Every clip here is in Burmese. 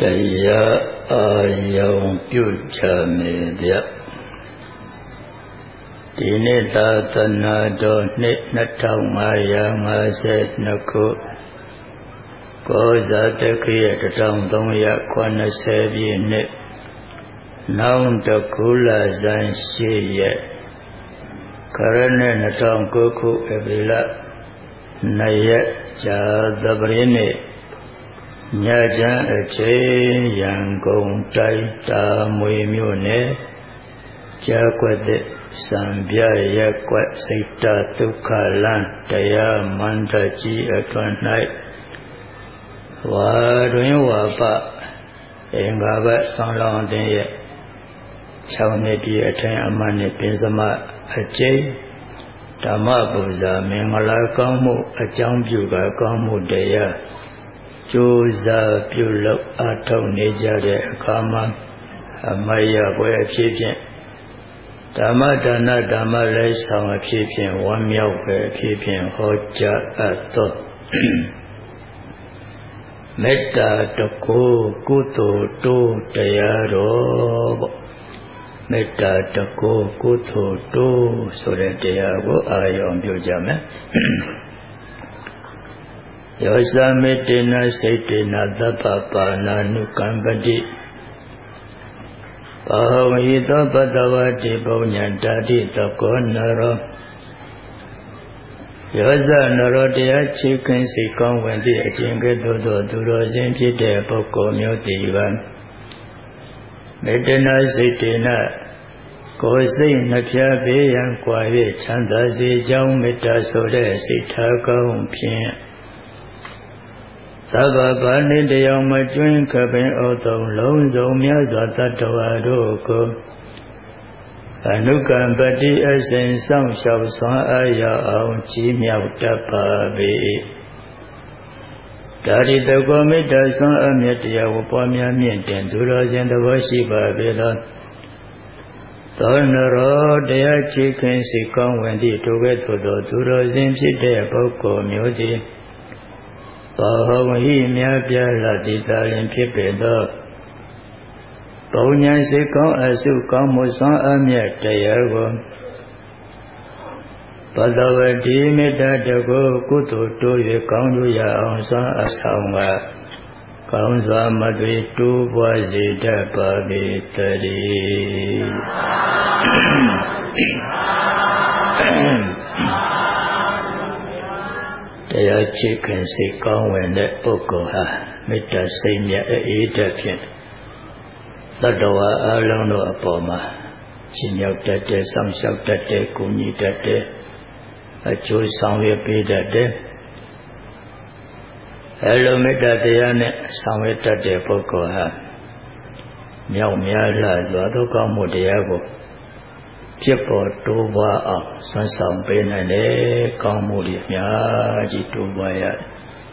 တရားအာယုံပြုချမေဗျဒီနေ့သာသနာတော်နှစ်2552ခုကောဇာတက္ကရာ1380ပြည့်နှစ်နောင်တကူလဇန်8ရက်ခရနှစ်2009ခုဧပြီလ2ရက်ဇာသပတေးနေ့ညချမ်းအချိန်ရန်ကုန်တိုင်းတာမွေမြို့နယ်ကြာကွက်တဲ့စံပြရက်ကွက်စိတ်တဒုက္ခလန်းတရားမန္တကြီးအတွင်၌ဝါတွင်ဝါပအင်္ဂါဘတ်ဆောင်းလောင်းတင်ရဲ့6နှစ်ပြည့်အထင်အမှတ်နဲ့ပင်စမအကျိဓမ္မပူဇာမင်္ဂလာကောင်းမှုအကြောင်းပြုကကောင်းမှုတရားကြိုးစားပြုလုပ်အားထုတ်နေကြတဲ့အခါမှာအမယပွဲအဖြစ်ဖြင့်ဓမ္မဒါနဓမ္မလည်းဆောင်အဖြစ်ဖြင့်ဝမ်းမြောက်ပဲအဖြစ်ဖြင့်ဟောကြားအပ်သောမေတ္တာတကူကုသိုလ်တိုးတရားတော်ပေါ့မေတ္တာတကူကုသိုလ်တိုးဆိုတဲ့တရားကိုအာရုံပြုကြမယ်ယောဇမေတ္တေနစိတ်တေနသဗ္ဗပါဏာနုကမ္ပတိဘာဝိသောပတ္တဝတိပုညံတာတိသကောနရောယောဇနရောတရားချီးခင်စိတ်ကောင်းဝင်သည့်အကျင့်ကဲ့သို့သောသူတော်စင်ဖြစ်တဲ့ပုဂ္ဂိုလ်မျိုးတည်ပါမေတ္တနာစိတ်တေနကိုယ်စိတ်နှဖျားပေးရန်ကွာ၍ချမ်းသာစေကြောင်းမေတ္တာဆိုတဲ့စိတ်ထားကောင်းဖြင့်သဗ္ဗပါဏိတယောမကျွင်းခပင်ဩတုံလုံးစုံမြတ်စွာတတ္တဝါတို့ကိုအနုကံပတိအစဉ်ဆောင်လျှောက်စွမ်းအားရအောင်ကြီးမြောက်တတ်ပါပေဒါရီတကောမေတ္တာစွမ်းအမြတ်တရားကိုပွားများမြင့်တင်သူတော်စင်သဘောရှိပါပေသောသောနရောတရားချီးခင်စိတ်ကောင်းဝင်သည့်ထိုကဲ့သို့သောသူတော်စင်ဖြစ်တဲ့ပုဂ္ဂိုလ်မျိုးသည်ဘာဟောဟိမြတ်ပြလတိသာလင်ဖြစ်ပေသောပုံညာစိတ်ကောင်းအစုကောင်းမှုစွမ်းအမြတ်တရားကိုဘဒဝတိမေတ္တာတကုကုသိုလ်တိုး၍ကောင်းကျိုးရအောင်စွမ်းအဆောင်ကကောင်းစွာမသွေတိုးပွားစေတတ်ပါပေတည်းတရားချစ်ခင်စိတ်ကောင်းဝင်တဲ့ပုဂ္ဂိုလ်ဟာမေတ္တာစိတ်မြတ်အေးတတ်ဖြင့်သတ္တဝါအလုံးတို့အပေါ်မှာချီးမြှောက်တတ်တဲ့စောင့်ရှောက်တတ်တဲ့ကုညီတတ်တဲ့အကျိုးဆောင်ရွက်ပေးတတ်တဲ့အဲလိုမေတ္တာတရားနဲ့ဆောင်ရွက်တတ်တဲ့ပုဂ္ဂိုလ်ဟာမြောက်များလှစွာသောကောင်းမှုတရားကိုဖြစ်ပေါ်တိုးပွားအောင်ဆွမ်းဆောင်ပေးနိုင်တဲ့ကောင်းမှုတွေအများကြီးတိုးပွားရတယ်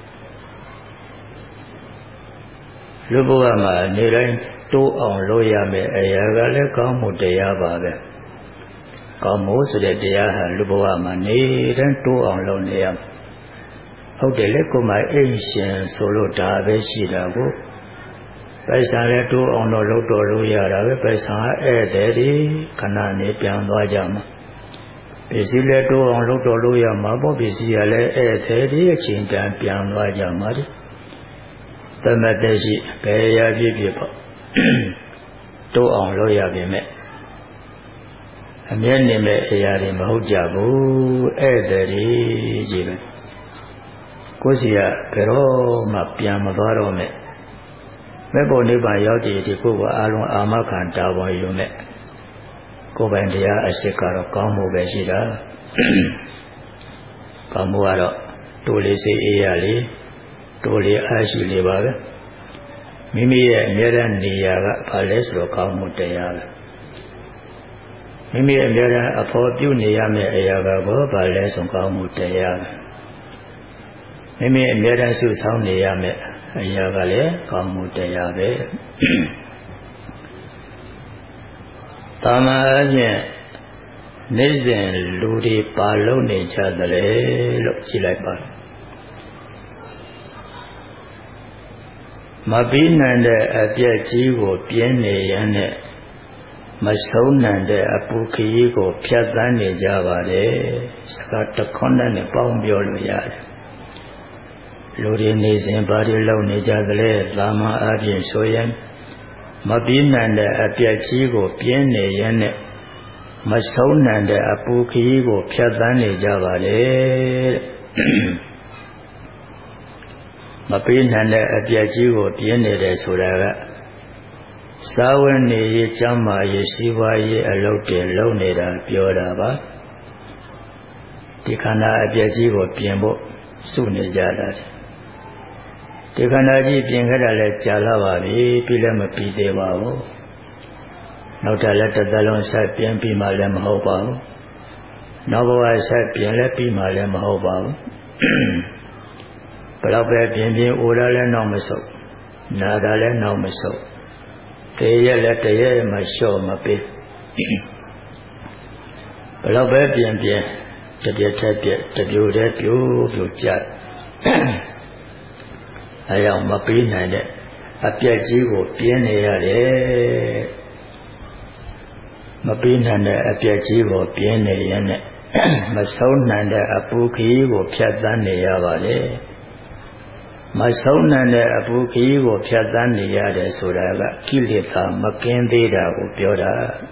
လူဘဝမှာနေတိုင်းတိုးအောင်လုပ်ရမယ်အရာကလည်းကောင်းမှုတရားပါပဲကောင်းမှုဆိုတဲ့တရားဟာလူဘဝမှာနေတိုင်းတိုးအောင်လုပ်နေရမယ်ဟုတ်တယ်လေကိုယ်မှအိမ်ရှင်ဆိုလို့ဒါပဲရှိတာကိုပိုက်ဆံလည်းတိုးအောင်လုပ်တော်လို့ရတာပဲပိုက်ဆံကဧည့်သည်ဒီခဏနေပြန်သွားကြမှာပစ္စည်းလည်းတိုးအောင်လုပ်တော်လို့ရမှာပေါ့ပစ္စည်းကလည်းဧည့်သည်ဒီအချိန်တန်ပြန်သွားကြမှာဒီသမတ်တရှိဘယ်ရာဖြစ်ဖြစ်ပေါ့တိုးအောင်လုပ်ရပါမယ်အမျက်နေမဲ့အရာတွေမဟုတ်ကြဘူးဧည့်သည်ကြီးပဲကိုယ်စီကဘယ်တော့မှပြန်မသွားတော့နဲ့မဲ့ဖို့နိဗ္ဗာန်ရောက်တည်ဒီပုဂ္ဂိုလ်အလုံးအာမခံတာဝန်ယူနဲ့ကိုယ်ပိုင်တရားအစစ်ကတော့ကောင်းမှုပဲရှိတာကောင်းမှုကတော့တိုးလေးစိတ်အေးရလေတိုးလေးအားရှိလေပါပဲမိမိရဲ့အမြဲတမ်းနေရာကဘာလဲဆိုတော့ကောင်းမှုတရားပဲမိမိအမြဲတမ်းအဖို့ပြုနေရမယ့်အရာကဘောဘာလဲဆိုကောင်းမှုတရားပဲမိမိအမြဲတမ်းစုဆောင်းနေရမယ့်အရာကလည်းကောင်းမှုတရားပဲသာမန်အချင်းနေ့စဉ်လူတွေပါလုံးနေကြတယ်လို့ကြည့်လိုက်ပါမပြီးနိုင်တဲ့အပြည့်ကြီးကိုပြင်းနေရန်နဲ့မဆုံးနိုင်တဲ့အပူခရီးကိုဖြတ်သန်းနေကြပါတယ်စကားတခွန်းနဲ့ပေါင်းပြောလို့ရတယ်လူတွေနေစဉ်ဘာတွေလုပ်နေကြသလဲသာမန်အပြင်ဆိုရင်မပြီးနိုင်တဲ့အပြည့်ကြီးကိုပြင်းနေရန်နဲ့မဆုံးနိုင်တဲ့အပူခရီးကိုဖြတ်သန်းနေကြပါတယ်မပြီးနိုင်တဲ့အပြည့်ကြီးကိုပြင်းနေတယ်ဆိုတာကစာဝတ်နေရေးကျမ်းမာရေးစီးပွားရေးအလုပ်တွေလုပ်နေတာပြောတာပါဒီခန္ဓာအပြည့်ကြီးကိုပြင်ဖို့စုနေကြတာဒီခန္ဓာကြီးပြင်ခဲ့တာလဲကြာလာပါပြီပြီးလည်းမပြီးသေးပါဘူးနောက်တာလည်းတစ်သက်လုံးဆက်ပြင်ပြီးမှလည်းမဟုတ်ပါဘူးနောက်ဘဝဆက်ပြင်လည်းပြီးမှလည်းမဟုတ်ပါဘူးဘယ်တော့ပဲပြင်အိုတာလည်းနောက်မဆုတ်နာတာလည်းနောက်မဆုတ်တရရက်လည်းတရရက်မှလျှော့မပေးဘယ်တော့ပဲပြင်တပြက်ထက်ပြက်တပြိုတည်းပြိုကြအဲကြောင့်မပေးနိုင်တဲ့အပြက်ကြီးကိုပြင်းနေရတယ်မပေးနိုင်တဲ့အပြက်ကြီးကိုပြင်းနေရတဲ့မဆုံးနိုင်တဲ့အပူခရီးကိုဖြတ်သန်းနေရပါလေမဆုံးနိုင်တဲ့အပူခရီးကိုဖြတ်သန်းနေရတယ်ဆိုတာကကိလေသာမကင်းသေးတာကိုပြောတာ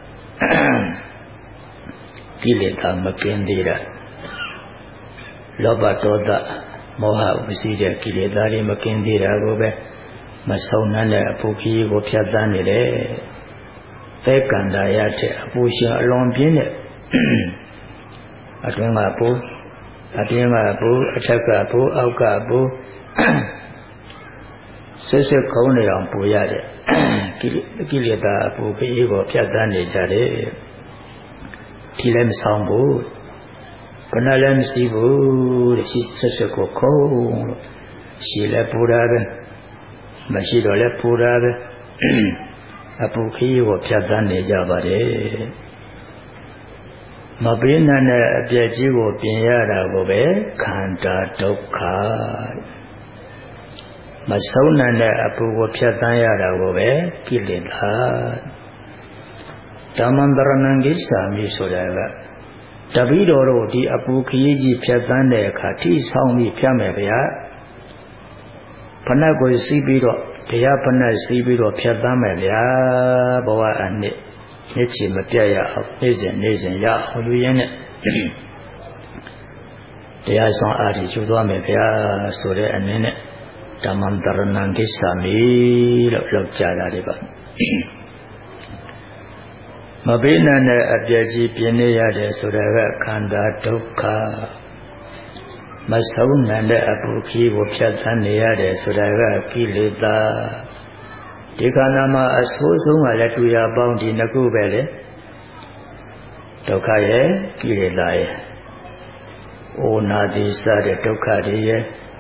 ကိလေသာမကင်းသေးတာလောဘဒေါသမောဟဥပ္ပစီတဲ့ကိလေသာတွေမကင်းသေးတာကိုပဲမဆုံးနိုင်တဲ့အပူခရီးကိုဖြတ်သန်းနေတယ်သဲကန္တာရတဲ့အပူရှင်အလွန်ပြင်းတဲ့အတွင်းကပူအပြင်ကပူအထက်ကပူအောက်ကပူစစ်ခုံးနေအောင်ပူရတဲ့ကိလေသာအပူခရီးကိုဖြတ်သန်းနေကြတယ်ဒီလည်းမဆောင်ဘူးဘယ်နဲ့လည်းမရှိဘူးတဲ့စစ်ကိုခုံးလို့ရှိလည်းပူတာပဲမရှိတော့လည်းပူတာပဲအပူခရီးကိုဖြတ်သန်းနေကြပါတယ်မပေးနိုင်တဲ့အပြည့်ကြီးကိုပြင်ရတာကိုပဲခန္ဓာဒုက္ခမဆုံးနိုင်တဲ့အပူကိုဖြတ်သန်းရတာကိုပဲကိလေသာဓမ္မန္တရဏံကိစ္ဆာမိဆိုတာကတပည့်တော်တို့ဒီအပူခရီးကြီးဖြတ်သန်းတဲ့အခါထိဆောင်ပြီးဖြတ်မယ်ဗျာဖဏကိုစီးပြီးတော့တရားဖဏစီးပြီးတော့ဖြတ်သန်းမယ်ဗျာဘဝအနှစ်နေ့ချီမပြတ်ရအောင်နေ့စဉ်ရအောင်ယူရင်းနဲ့တရားဆောင်အားကြီးကျူသွားမယ်ဗျာဆိုတဲ့အနေနဲ့ဓမ္မန္တရဏံကိစ္ဆာမိလို့လောက်ကြတာဒီပါမပေးနိုင်တဲ့အပြည့်ကြီးပြင်းနေရတယ်ဆိုတာကခန္ဓာဒုက္ခမဆုံးနိုင်တဲ့အပူခရီးကိုဖြတ်သန်းနေရတယ်ဆိုတာကကိလေသာဒီခန္ဓာမှာအဆိုးဆုံးကလည်းတူရပေါင်းဒီနှစ်ခုပဲလေဒုက္ခရဲ့ကိလေသာရဲ့အိုနာတိစတဲ့ဒုက္ခတွေရဲ့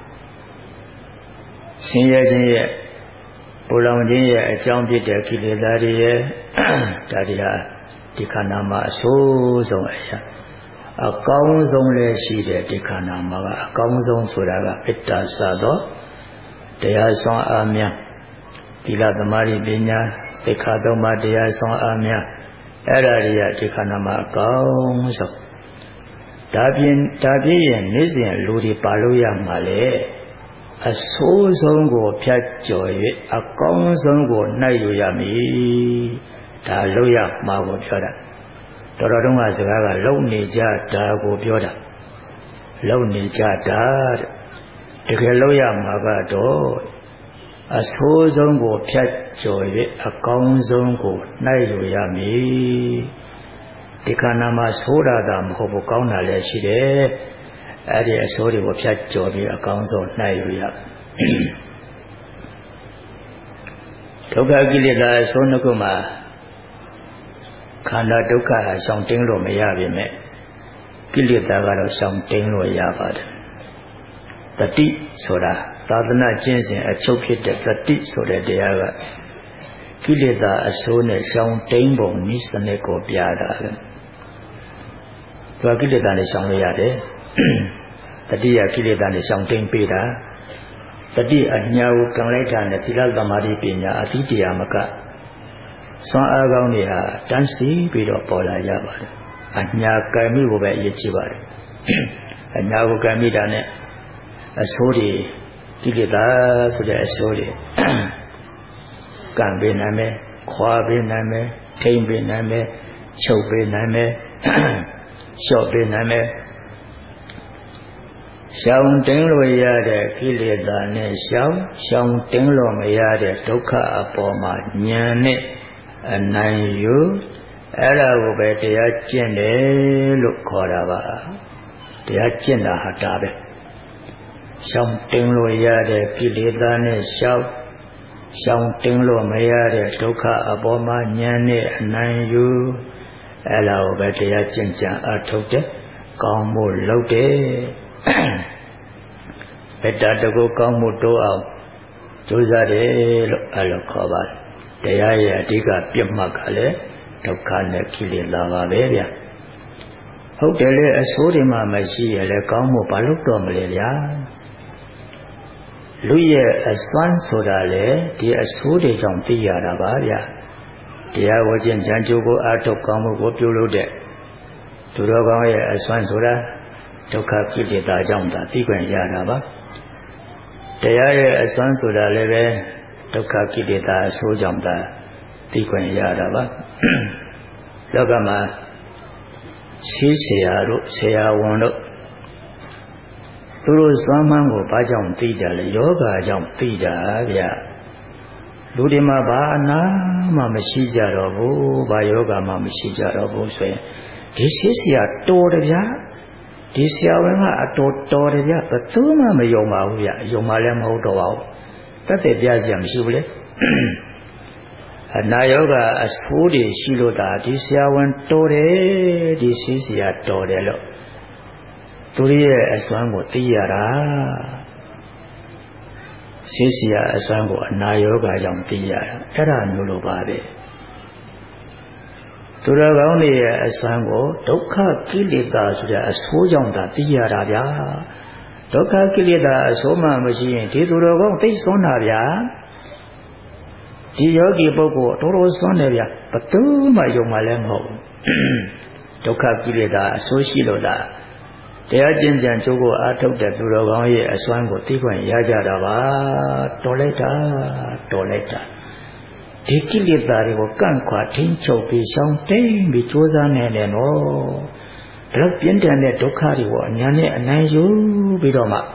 ဆင်းရဲခြင်းရဲ့ပူလောင်ခြင်းရဲ့အကြောင်းဖြစ်တဲ့ကိလေသာတွေရဲ့ဒါတွေဟာဒီခန္ဓာမှာအဆိုးဆုံးအရာအကောင်းဆုံးလည်းရှိတယ်ဒီခန္ဓာမှာကအကောင်းဆုံးဆိုတာကပိတ္တသသောတရားဆောင်အားများသီလသမာဓိပညာသိက္ခာသုံးပါးတရားဆောင်အားများအဲ့ဒါတွေကဒီခန္ဓာမှာအကောင်းဆုံးဒါပြင်ရင်နေ့စဉ်လူတွေပါလို့ရမှာလေအဆိုးဆုံးကိုဖြတ်ကျော်၍အကောင်းဆုံးကိုနှိုက်ယူရမည်ဒါလို့ရမှာကိုပြောတာတော်တော်တုန်းကစကားကလုံနေကြတာကိုပြောတာလုံနေကြတာတကယ်လို့ရမှာကတော့အဆိုးဆုံးကိုဖြတ်ကျော်၍အကောင်းဆုံးကိုနှိုက်ယူရမည်ဒီခန္ဓာမှာဆိုးတာသာမဟုတ်ဘူးကောင်းတာလည်းရှိတယ်အဲ့ဒီအဆိုးတွေကိုဖြတ်ကျော်ပြီးအကောင်းဆုံးနှိုက်ယူရဒုက္ခကိလေသာအဆိုးနှစ်ခုမှာခန္ဓာဒုက္ခဟာရှောင်တင်းလို့မရပါနဲ့ကိလေသာကတော့ရှောင်တင်းလို့ရပါတယ်တတိဆိုတာသာသနာကျင့်စဉ်အချုပ်ဖြစ်တဲ့တတိဆိုတဲ့တရားကကိလေသာအဆိုးနဲ့ရှောင်တင်းပုံနည်းစနစ်ကိုပြတာပဲသူကကိလေသာနဲ့ရှောင်လို့ရတယ်တတိယကိလေသာနဲ့ရှောင်တင်းပေးတာတတိအညာကိုကံလိုက်တာနဲ့သီလသမာဓိပညာအသိတရားမကစွမ်းအားကောင်းတွေဟာတန်းစီပြီးတော့ပေါ်လာကြပါတယ်အညာကံမိကိုပဲအရေးကြီးပါတယ်အညာကိုကံမိတာနဲ့အဆိုးတွေကိလေသာဆိုတဲ့အဆိုးတွေကံပေးနိုင်မယ်ခွာပေးနိုင်မယ်ထိမ့်ပေးနိုင်မယ်ချုပ်ပေးနိုင်မယ်လျှော့ပေးနိုင်မယ်ရှောင်တင်းလို့ရတဲ့ကိလေသာနဲ့ရှောင်တင်းလို့မရတဲ့ဒုက္ခအပေါ်မှာဉာဏ်နဲ့အနိုင်ယူအဲ့ဒါကိုပဲတရားကျင့်တယ်လို့ခေါ်တာပါတရားကျင့်တာဟာဒါပဲရှောင်တင်းလို့ရတဲ့ကိလေသာနဲ့ရှောင်တင်းလို့မရတဲ့ဒုက္ခအပေါ်မှာဉာဏ်နဲ့အနိုင်ယူအဲ့ဒါကိုပဲတရားကျင့်ကြံအထုတ်တယ်ကောင်းမှုလုပ်တယ်မေတ္တာတကူကောင်းမှုတိုးအောင်ကြိုးစားတယ်လို့အဲ့လိုခေါ်ပါတယ်တရားရဲ့အဓိကပြတ်မှတ်ကလည်းဒုက္ခနဲ့ကိလေသာပါပဲဗျဟုတ်တယ်လေအဆိုးတွေမှမရှိရလေကောင်းမှုဘာလို့တော့မလဲဗျာလူရဲ့အစွမ်းဆိုတာလေဒီအဆိုးတွေကြောင့်သိရတာပါဗျာတရားဝကျင့်ဉာဏ်ကြိုးကိုအထုတ်ကောင်းမှုကိုပြုလုပ်တဲ့သူတော်ကောင်းရဲ့အစွမ်းဆိုတာဒုက္ခကိလေသာကြောင့်သာသိခွင့်ရတာပါတရားရဲ့အစွမ်းဆိုတာလည်းပဲဒုက္ခကိလေသာအဆိုးကြောင့်သာသိခွင့်ရတာပါလောကမှာရှိဆရာတို့ဆရာဝန်တို့သူတို့စွမ်းမှန်းကိုဘာကြောင့်သိကြလဲယောဂကြောင့်သိတာဗျလူတွေမှာဘာအနာမှမရှိကြတော့ဘူးဘာယောဂမှမရှိကြတော့ဘူးဆိုရင်ဒီရှိဆရာတော်တယ်ဗျာဒီဆရာဝန်ကအတော်တယ်ဗျဘယ်သူမှမယုံပါဘူးဗျယုံမှလည်းမဟုတ်တော့ပါဘူးတက်တဲ့ပြစရာမရှိဘူးလေအနာယောဂအဆိုးတွေရှိလို့ဒါဒီဆရာဝန်တော်တယ်ဒီရှိဆရာတော်တယ်လို့သူရဲ့အစွမ်းကိုသိရတာရှိဆရာအစွမ်းကိုအနာယောဂကြောင့်သိရတာအဲ့ဒါမျိုးလိုပါပဲသူတော်ကောင်းတွေရဲ့အစွမ်းကိုဒုက္ခကိလေသာဆိုတဲ့အဆိုးကြောင့်သာသိရတာဗျာဒုက္ခကိလေသာအဆိုးမှမရှိရင်ဒီသူတော်ကောင်းသိစွန်းတာဗျာဒီယောဂီပုဂ္ဂိုလ်တော်တော်စွန်းတယ်ဗျာဘယ်သူမှယုံမှလည်းမဟုတ်ဒုက္ခကိလေသာအဆိုးရှိလို့လားတရားကျင့်ကြံကြိုးကိုအားထုတ်တဲ့သူတော်ကောင်းရဲ့အစွမ်းကိုသိခွင့်ရကြတာပါတော်လိုက်တာဒီကိလေသာတွေကိုကန့်ခွာထိန်းချုပ်ပြီးရှောင်တိမ်ပြီးကြိုးစားနေတယ်နော်ဒါတော့ပြင်းထန်တဲ့ဒုက္ခတွေကိုအညာနဲ့အနိုင်ယူပြီးတော့မှ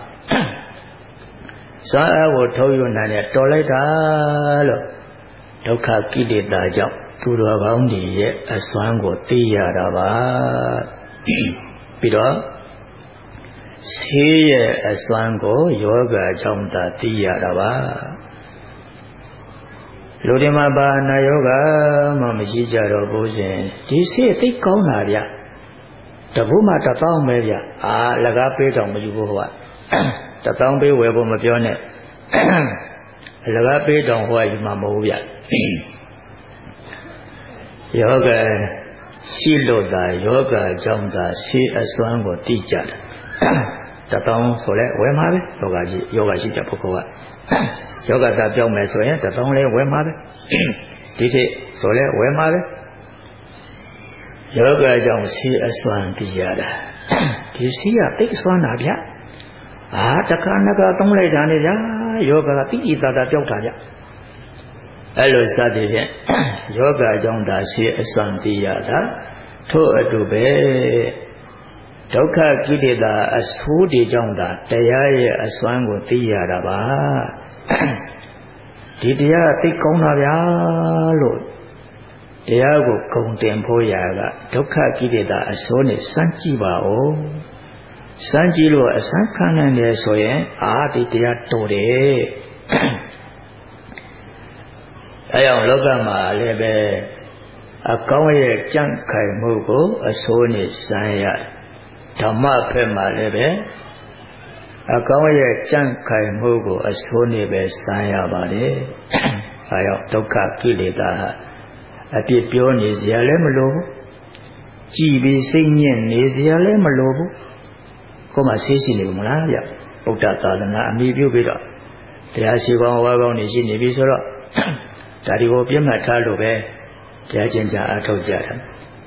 စာအကိုထုတ်ယူနိုင်တဲ့တော်လိုက်တာလို့ဒုက္ခကိလေသာကြောင့်သူတော်ကောင်းတွေရဲ့အစွမ်းကိုသိရတာပါပြီးတော့ဆေးရဲ့အစွမ်းကိုယောဂကြောင့်သာသိရတာပါလူတွေမှာဘာနာယောဂမှမရှိကြတော့ဘူးရှင်ဒီဆေးသိကောင်းတာဗျတပုမှ1000ပဲဗျလကားပေးတော့မယူဘူးဟိုက1000ပေးဝယ်ဖို့မပြောနဲ့လကားပေးတော့ဟိုကယူမှာမဟုတ်ဗျယောဂရှိလို့သာယောဂကြောင့်သာဆေးအစွမ်းကိုသိကြတာ1000ဆိုလဲဝယ်မှာပဲယောဂရှိတဲ့ပုဂ္ဂိုလ်ကယောဂသာပြောင်းမယ်ဆိုရင်1000လဲဝယ်မှာပဲဒီထိဆိုလဲဝယ်မှာပဲယောဂကြောင့်ဆေးအစွမ်းသိရတာဒီဆေးကသိအစွမ်းတာဗျတခါနကသုံးလိုက်တာနဲ့ဗျယောဂကတိတိသာသာပြောက်တာဗျအဲ့လိုစသည်ဖြင့်ယောဂကြောင့်သာဆေးအစွမ်းသိရတာထို့အတူပဲဒုက္ခကိလေသာအဆိုးတွေကြောင့်သာတရားရဲ့အစွမ်းကိုသိရတာပါဒီတရားသိကောင်းတာဗျာလို့တရားကိုဂုဏ်တင်ဖို့ရာကဒုက္ခကိလေသာအဆိုးနဲ့စမ်းကြည့်ပါဦးစမ်းကြည့်လို့အစမ်းခံနိုင်တယ်ဆိုရင်ဒီတရားတော်တယ်အဲအောင်လောကမှာလည်းပဲအကောင်းရဲ့ကြံ့ခိုင်မှုကိုအဆိုးနဲ့စမ်းရဓမ္မဘက်မှာလည်းပဲအကောင်းရဲ့ကြံ့ခိုင်မှုကိုအဆိုးနဲ့ပဲစမ်းရပါတယ်။အဲကြောင့်ဒုက္ခကိလေသာအပြစ်ပြောနေစရာလည်းမလိုဘူး။ကြည်ပြီးစိတ်ညစ်နေစရာလည်းမလိုဘူး။ကိုယ်မှဆေးရှိနေဘူးမလားဗျ။ဗုဒ္ဓသာသနာအမိပြုပြီးတော့တရားရှိကောင်းဝါကောင်းနေရှိနေပြီဆိုတော့ဒါဒီကိုပြတ်မှတ်ထားလို့ပဲတရားကျင့်ကြအားထုတ်ကြတာ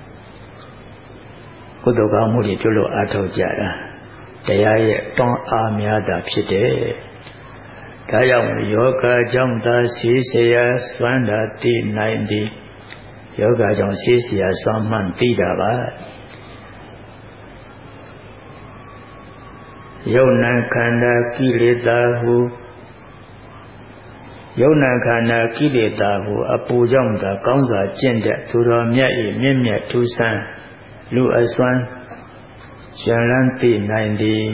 ကုသိုလ်ကောင်းမှုတွေပြုလို့အားထုတ်ကြတာတရားရဲ့တွန်းအားများတာဖြစ်တယ်ဒါကြောင့်ယောဂကြောင့်သာဆေးเสียစွမ်းတာသိနိုင်သည်ယောဂကြောင့်ဆေးเสียစွမ်းမှန်သိတာပါယုံနာခန္ဓာကိလေသာဟုယုံနာခန္ဓာကိလေသာဟုအပူကြောင့်သာကောင်းစွာကျင့်တဲ့သူတော်မြတ်၏မြင့်မြတ်ထူးဆန်းလူအစွမ်းရှင်လန်းသိနိုင်သည်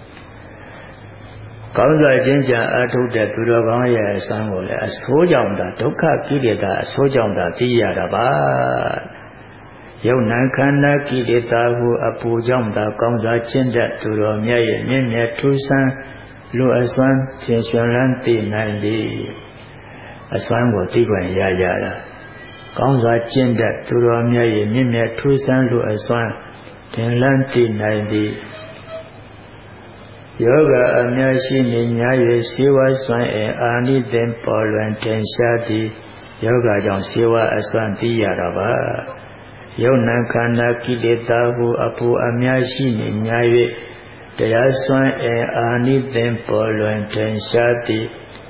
ကောင်းစွာကျင့်ကြံအားထုတ်တဲ့သူတော်ကောင်းရဲ့အစွမ်းကိုလည်းအဆိုးကြောင့်သာဒုက္ခကိလေသာအဆိုးကြောင့်သာသိရတာပါယုံနာခန္ဓာကိလေသာဟုအပူကြောင့်သာကောင်းစွာကျင့်တဲ့သူတော်မြတ်ရဲ့မြင့်မြတ်ထူးဆန်းလူအစွမ်းရှင်လန်းသိနိုင်သည်အစွမ်းကိုသိခွင့်ရကြတာကောင်းစွာကျင့်တဲ့သူတော်မြတ်ရဲ့မြင့်မြတ်ထူးဆန်းလူအစွမ်းတင်လန်းသိနိုင်သည်ယောဂအမြတ်ရှိနေညာ၍စေဝါစွမ်းအာနိသင်ပေါ်လွင်တင်ရှားသည်ယောဂကြောင့်စေဝါအစွမ်းသိရတာပါယုံနာခန္ဓာကိလေသာဟုအပူအမြတ်ရှိနေညာ၍တရားစွမ်းအာနိသင်ပေါ်လွင်တင်ရှားသည်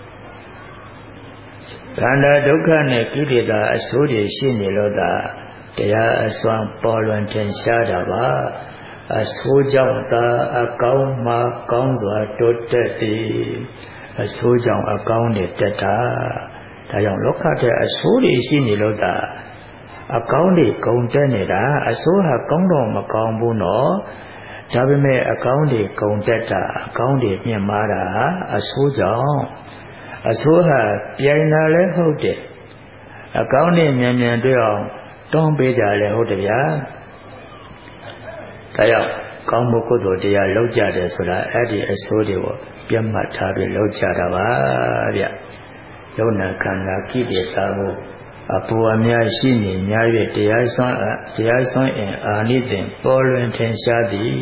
ခန္ဓာဒုက္ခနဲ့ကိလေသာအဆိုးတွေရှိနေလို့သာတရားအစွမ်းပေါ်လွင်ထင်ရှားတာပါအဆိုးကြောင့်သာအကောင်းမှကောင်းစွာတိုးတက်သည်အဆိုးကြောင့်အကောင်းတွေတက်တာဒါကြောင့်လောကထဲအဆိုးတွေရှိနေလို့သာအကောင်းတွေဂုံတက်နေတာအဆိုးဟာကောင်းတော့မကောင်းဘူးနော်ဒါပေမဲ့အကောင်းတွေဂုံတက်တာအကောင်းတွေမြင့်မားတာအဆိုးကြောင့်အဆိုးဟာပြိုင်တာလည်းဟုတ်တယ်အကောင်းနဲ့မြန်မြန်တွေ့အောင်တွန်းပေးကြလည်းဟုတ်တယ်ဗျာဒါကြောင့်ကောင်းမှုကုသိုလ်တရားလုပ်ကြတယ်ဆိုတာအဲ့ဒီအဆိုးတွေကိုပြတ်မှတ်ထားပြီးလုပ်ကြတာပါဗျယုံနာခန္ဓာကိလေသာကိုအပူအများရှိနေညာ၍တရားစွမ်းအာနိသင်ပေါ်လွင်ထင်ရှားသည်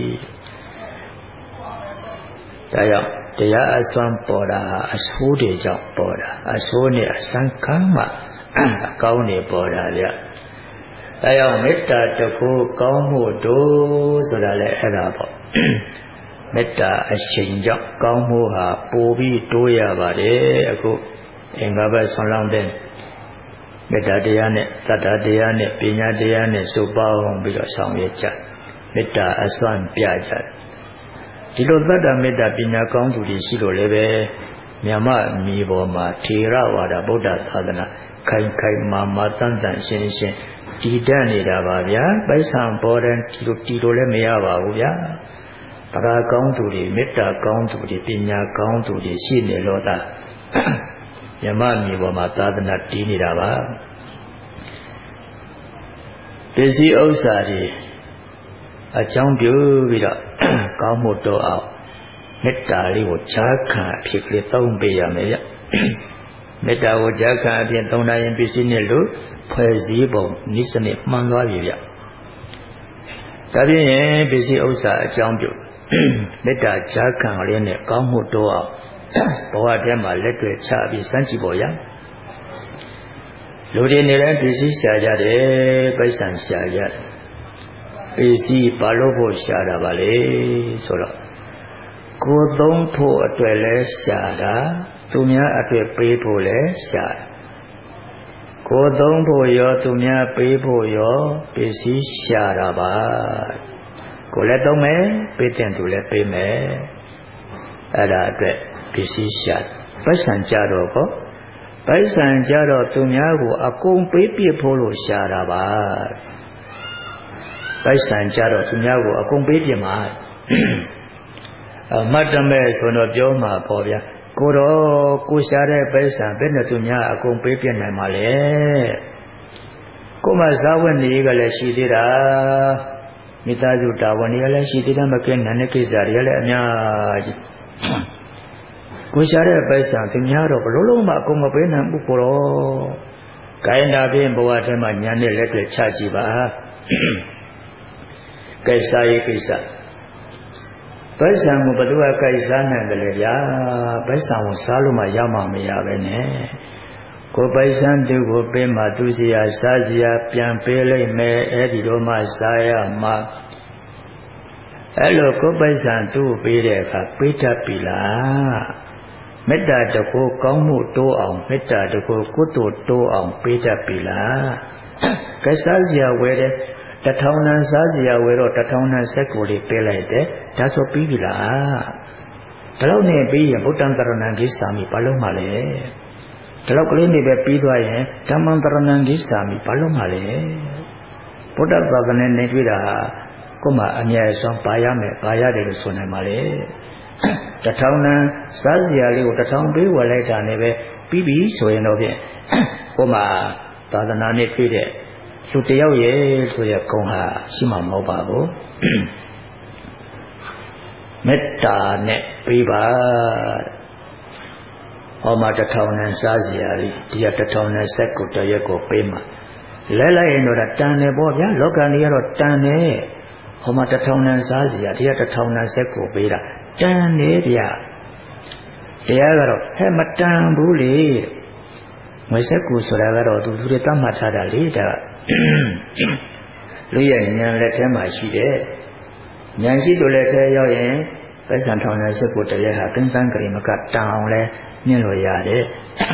ဒါကြောင့်တရားအစွမ်းပေါ်တာအဆိုးတွေကြောင့်ပေါ်တာအဆိုးနဲ့အစံခံမှအကောင်းတွေပေါ်တာဗျဒါကြောင့်မေတ္တာတခုကောင်းမှုတို့ဆိုတာလည်းအဲ့ဒါပေါ့မေတ္တာအရှိန်ကြောင့်ကောင်းမှုဟာပိုပြီးတိုးရပါတယ်အခုအင်္ဂါဘတ်ဆွမ်းလောင်းတဲ့မေတ္တာတရားနဲ့သတ္တတရားနဲ့ပညာတရားနဲ့စုပေါင်းပြီးတော့ဆောင်ရွက်ကြမေတ္တာအစွမ်းပြကြဒီလိုသတ္တမေတ္တာပညာကောင်းသူတွေရှိလို့လည်းပဲမြတ်မြေပေါ်မှာထေရဝါဒဗုဒ္ဓသာသနာခိုင်ခိုင်မာမာတန်တန်ရှင်းရှင်းတည်တတ်နေတာပါဗျာပိုက်ဆံပေါ်တယ်ဒီလိုလည်းမရပါဘူးဗျာတရားကောင်းသူတွေမေတ္တာကောင်းသူတွေပညာကောင်းသူတွေရှိနေလို့သာမြတ်မြေပေါ်မှာသာသနာတည်နေတာပါပစ္စည်းဥစ္စာတွေအကြောင်းပြုပြီးတော့ကောင်းမှုတော်အောင်မေတ္တာလေးကိုဈာခံအဖြစ်ကလေးသုံးပေးရမယ်ဗျမေတ္တာကိုဈာခံအဖြစ်သုံးနိုင်ရင်ပစ္စည်းနဲ့လို့ဖွဲ့စည်းပုံနိစ္စနဲ့မှန်သွားပြီဗျဒါဖြင့်ပစ္စည်းဥစ္စာအကြောင်းပြုမေတ္တာဈာခံလေးနဲ့ကောင်းမှုတော်အောင်ဘဝထဲမှာလက်တွေ့ချပြီးစမ်းကြည့်ပေါ်ရလူတွေနေတဲ့ပစ္စည်းရှာကြတယ်ပိုက်ဆံရှာကြတယ်ပစ္စည်းဘာလို့ဖို့ရှာတာပါလဲဆိုတော့ကိုယ်သုံးဖို့အတွက်လဲရှာတာသူများအတွက်ပေးဖို့လဲရှာတာကိုယ်သုံးဖို့ရောသူများပေးဖို့ရောပစ္စည်းရှာတာပါကိုယ်လည်းသုံးမယ်ပေးတဲ့သူလည်းပေးမယ်အဲ့ဒါအတွက်ပစ္စည်းရှာပိုက်ဆံကြတော့ကောပိုက်ဆံကြတော့သူများကိုအကုန်ပေးပြဖို့လို့ရှာတာပါပိုက်ဆံကြတော့သူများကိုအကုန်ပေးပြမှာမှတ်တမဲ့ဆိုတော့ပြောမှာပေါ့ဗျာကိုတော့ကိုရှာတဲ့ပိုက်ဆံဘယ်နဲ့သူများအကုန်ပေးပြနိုင်မှာလဲကိုမှဇာဝတ်နေကလည်းရှိသေးတာမိသားစုတာဝန်တွေကလည်းရှိသေးတယ်မကင်းတဲ့ကိစ္စတွေကလည်းအများကြီးကိုရှာတဲ့ပိုက်ဆံသူများတော့ဘလို့လုံးမအကုန်မပေးနိုင်ဘူးကိုတော့ခိုင်းတာဖြင့်ဘဝထဲမှာညာနဲ့လက်တွေချကြည့်ပါကိစ္စရေးကိစ္စပိုက်ဆံကိုဘသူကကြိုက်စားနိုင်တယ်လေဗျာပိုက်ဆံကိုစားလို့မှရမှမရပဲနဲ့ကိုပိုက်ဆံသူကိုပေးမှသူစီယာစားစီယာပြန်ပေးလိုက်မယ်အဲ့ဒီတော့မှစားရမှာအဲ့လိုကိုပိုက်ဆံသူ့ကိုပေးတဲ့အခါပေးတတ်ပြီလားမေတ္တာတကူကောင်းမှုတိုးအောင်မေတ္တာတကူကုသိုလ်တိုးအောင်ပေးတတ်ပြီလားကဲစားစီယာဝယ်တဲ့1000တန်စားစီယာဝယ်တော့1000တန်စက်ကိုလေးပေးလိုက်တယ်ဒါဆိုပြီးပြီလားဒါလို့နဲ့ပြီးရင်ဗုဒ္ဓံတရဏံကိစ္ဆာမိဘာလို့မှလဲဒါလောက်ကလေးနေပဲပြီးသွားရင်ဓမ္မံတရဏံကိစ္ဆာမိဘာလို့မှလဲဗုဒ္ဓသာသနာနဲ့တွေ့တာကိုမှအမြဲဆုံးပါရမယ်ပါရတယ်လို့ဆိုနိုင်ပါလေ1000တန်စားစီယာလေးကို1000ပေးဝယ်လိုက်တာနဲ့ပဲပြီးပြီဆိုရင်တော့ဖြင့်ကိုမှသာသနာနဲ့တွေ့တဲ့လူတယောက်ရဲ့ဆိုတဲ့ဂုဏ်ဟာရှိမှာမဟုတ်ပါဘူးမေတ္တာနဲ့ပေးပါဟောမှာ1000တန်စားစီယာလေးဒီက1000တန်စက်ကိုတရက်ကိုပေးမှာလဲလိုက်ရင်တော့တန်တယ်ပေါ့ဗျာလောကကြီးကတော့တန်တယ်ဟောမှာ1000တန်စားစီယာဒီက1000တန်စက်ကိုပေးတာတန်တယ်ဗျာတရားကတော့ဟဲ့မတန်ဘူးလေငွေစက်ကိုဆိုတာကတော့သူလူတွေတတ်မှတ်ထားတာလေဒါလူရဲ့ဉာဏ်လက်ထဲမှာရှိတယ်ဉာဏ်ရှိသူလက်ထဲရောက်ရင်ပိုက်ဆံထောင်တဲ့စက်ကိုတည်းဟာတင်းတန်းကြိမ်မကတန်အောင်လဲမြင်လို့ရတယ်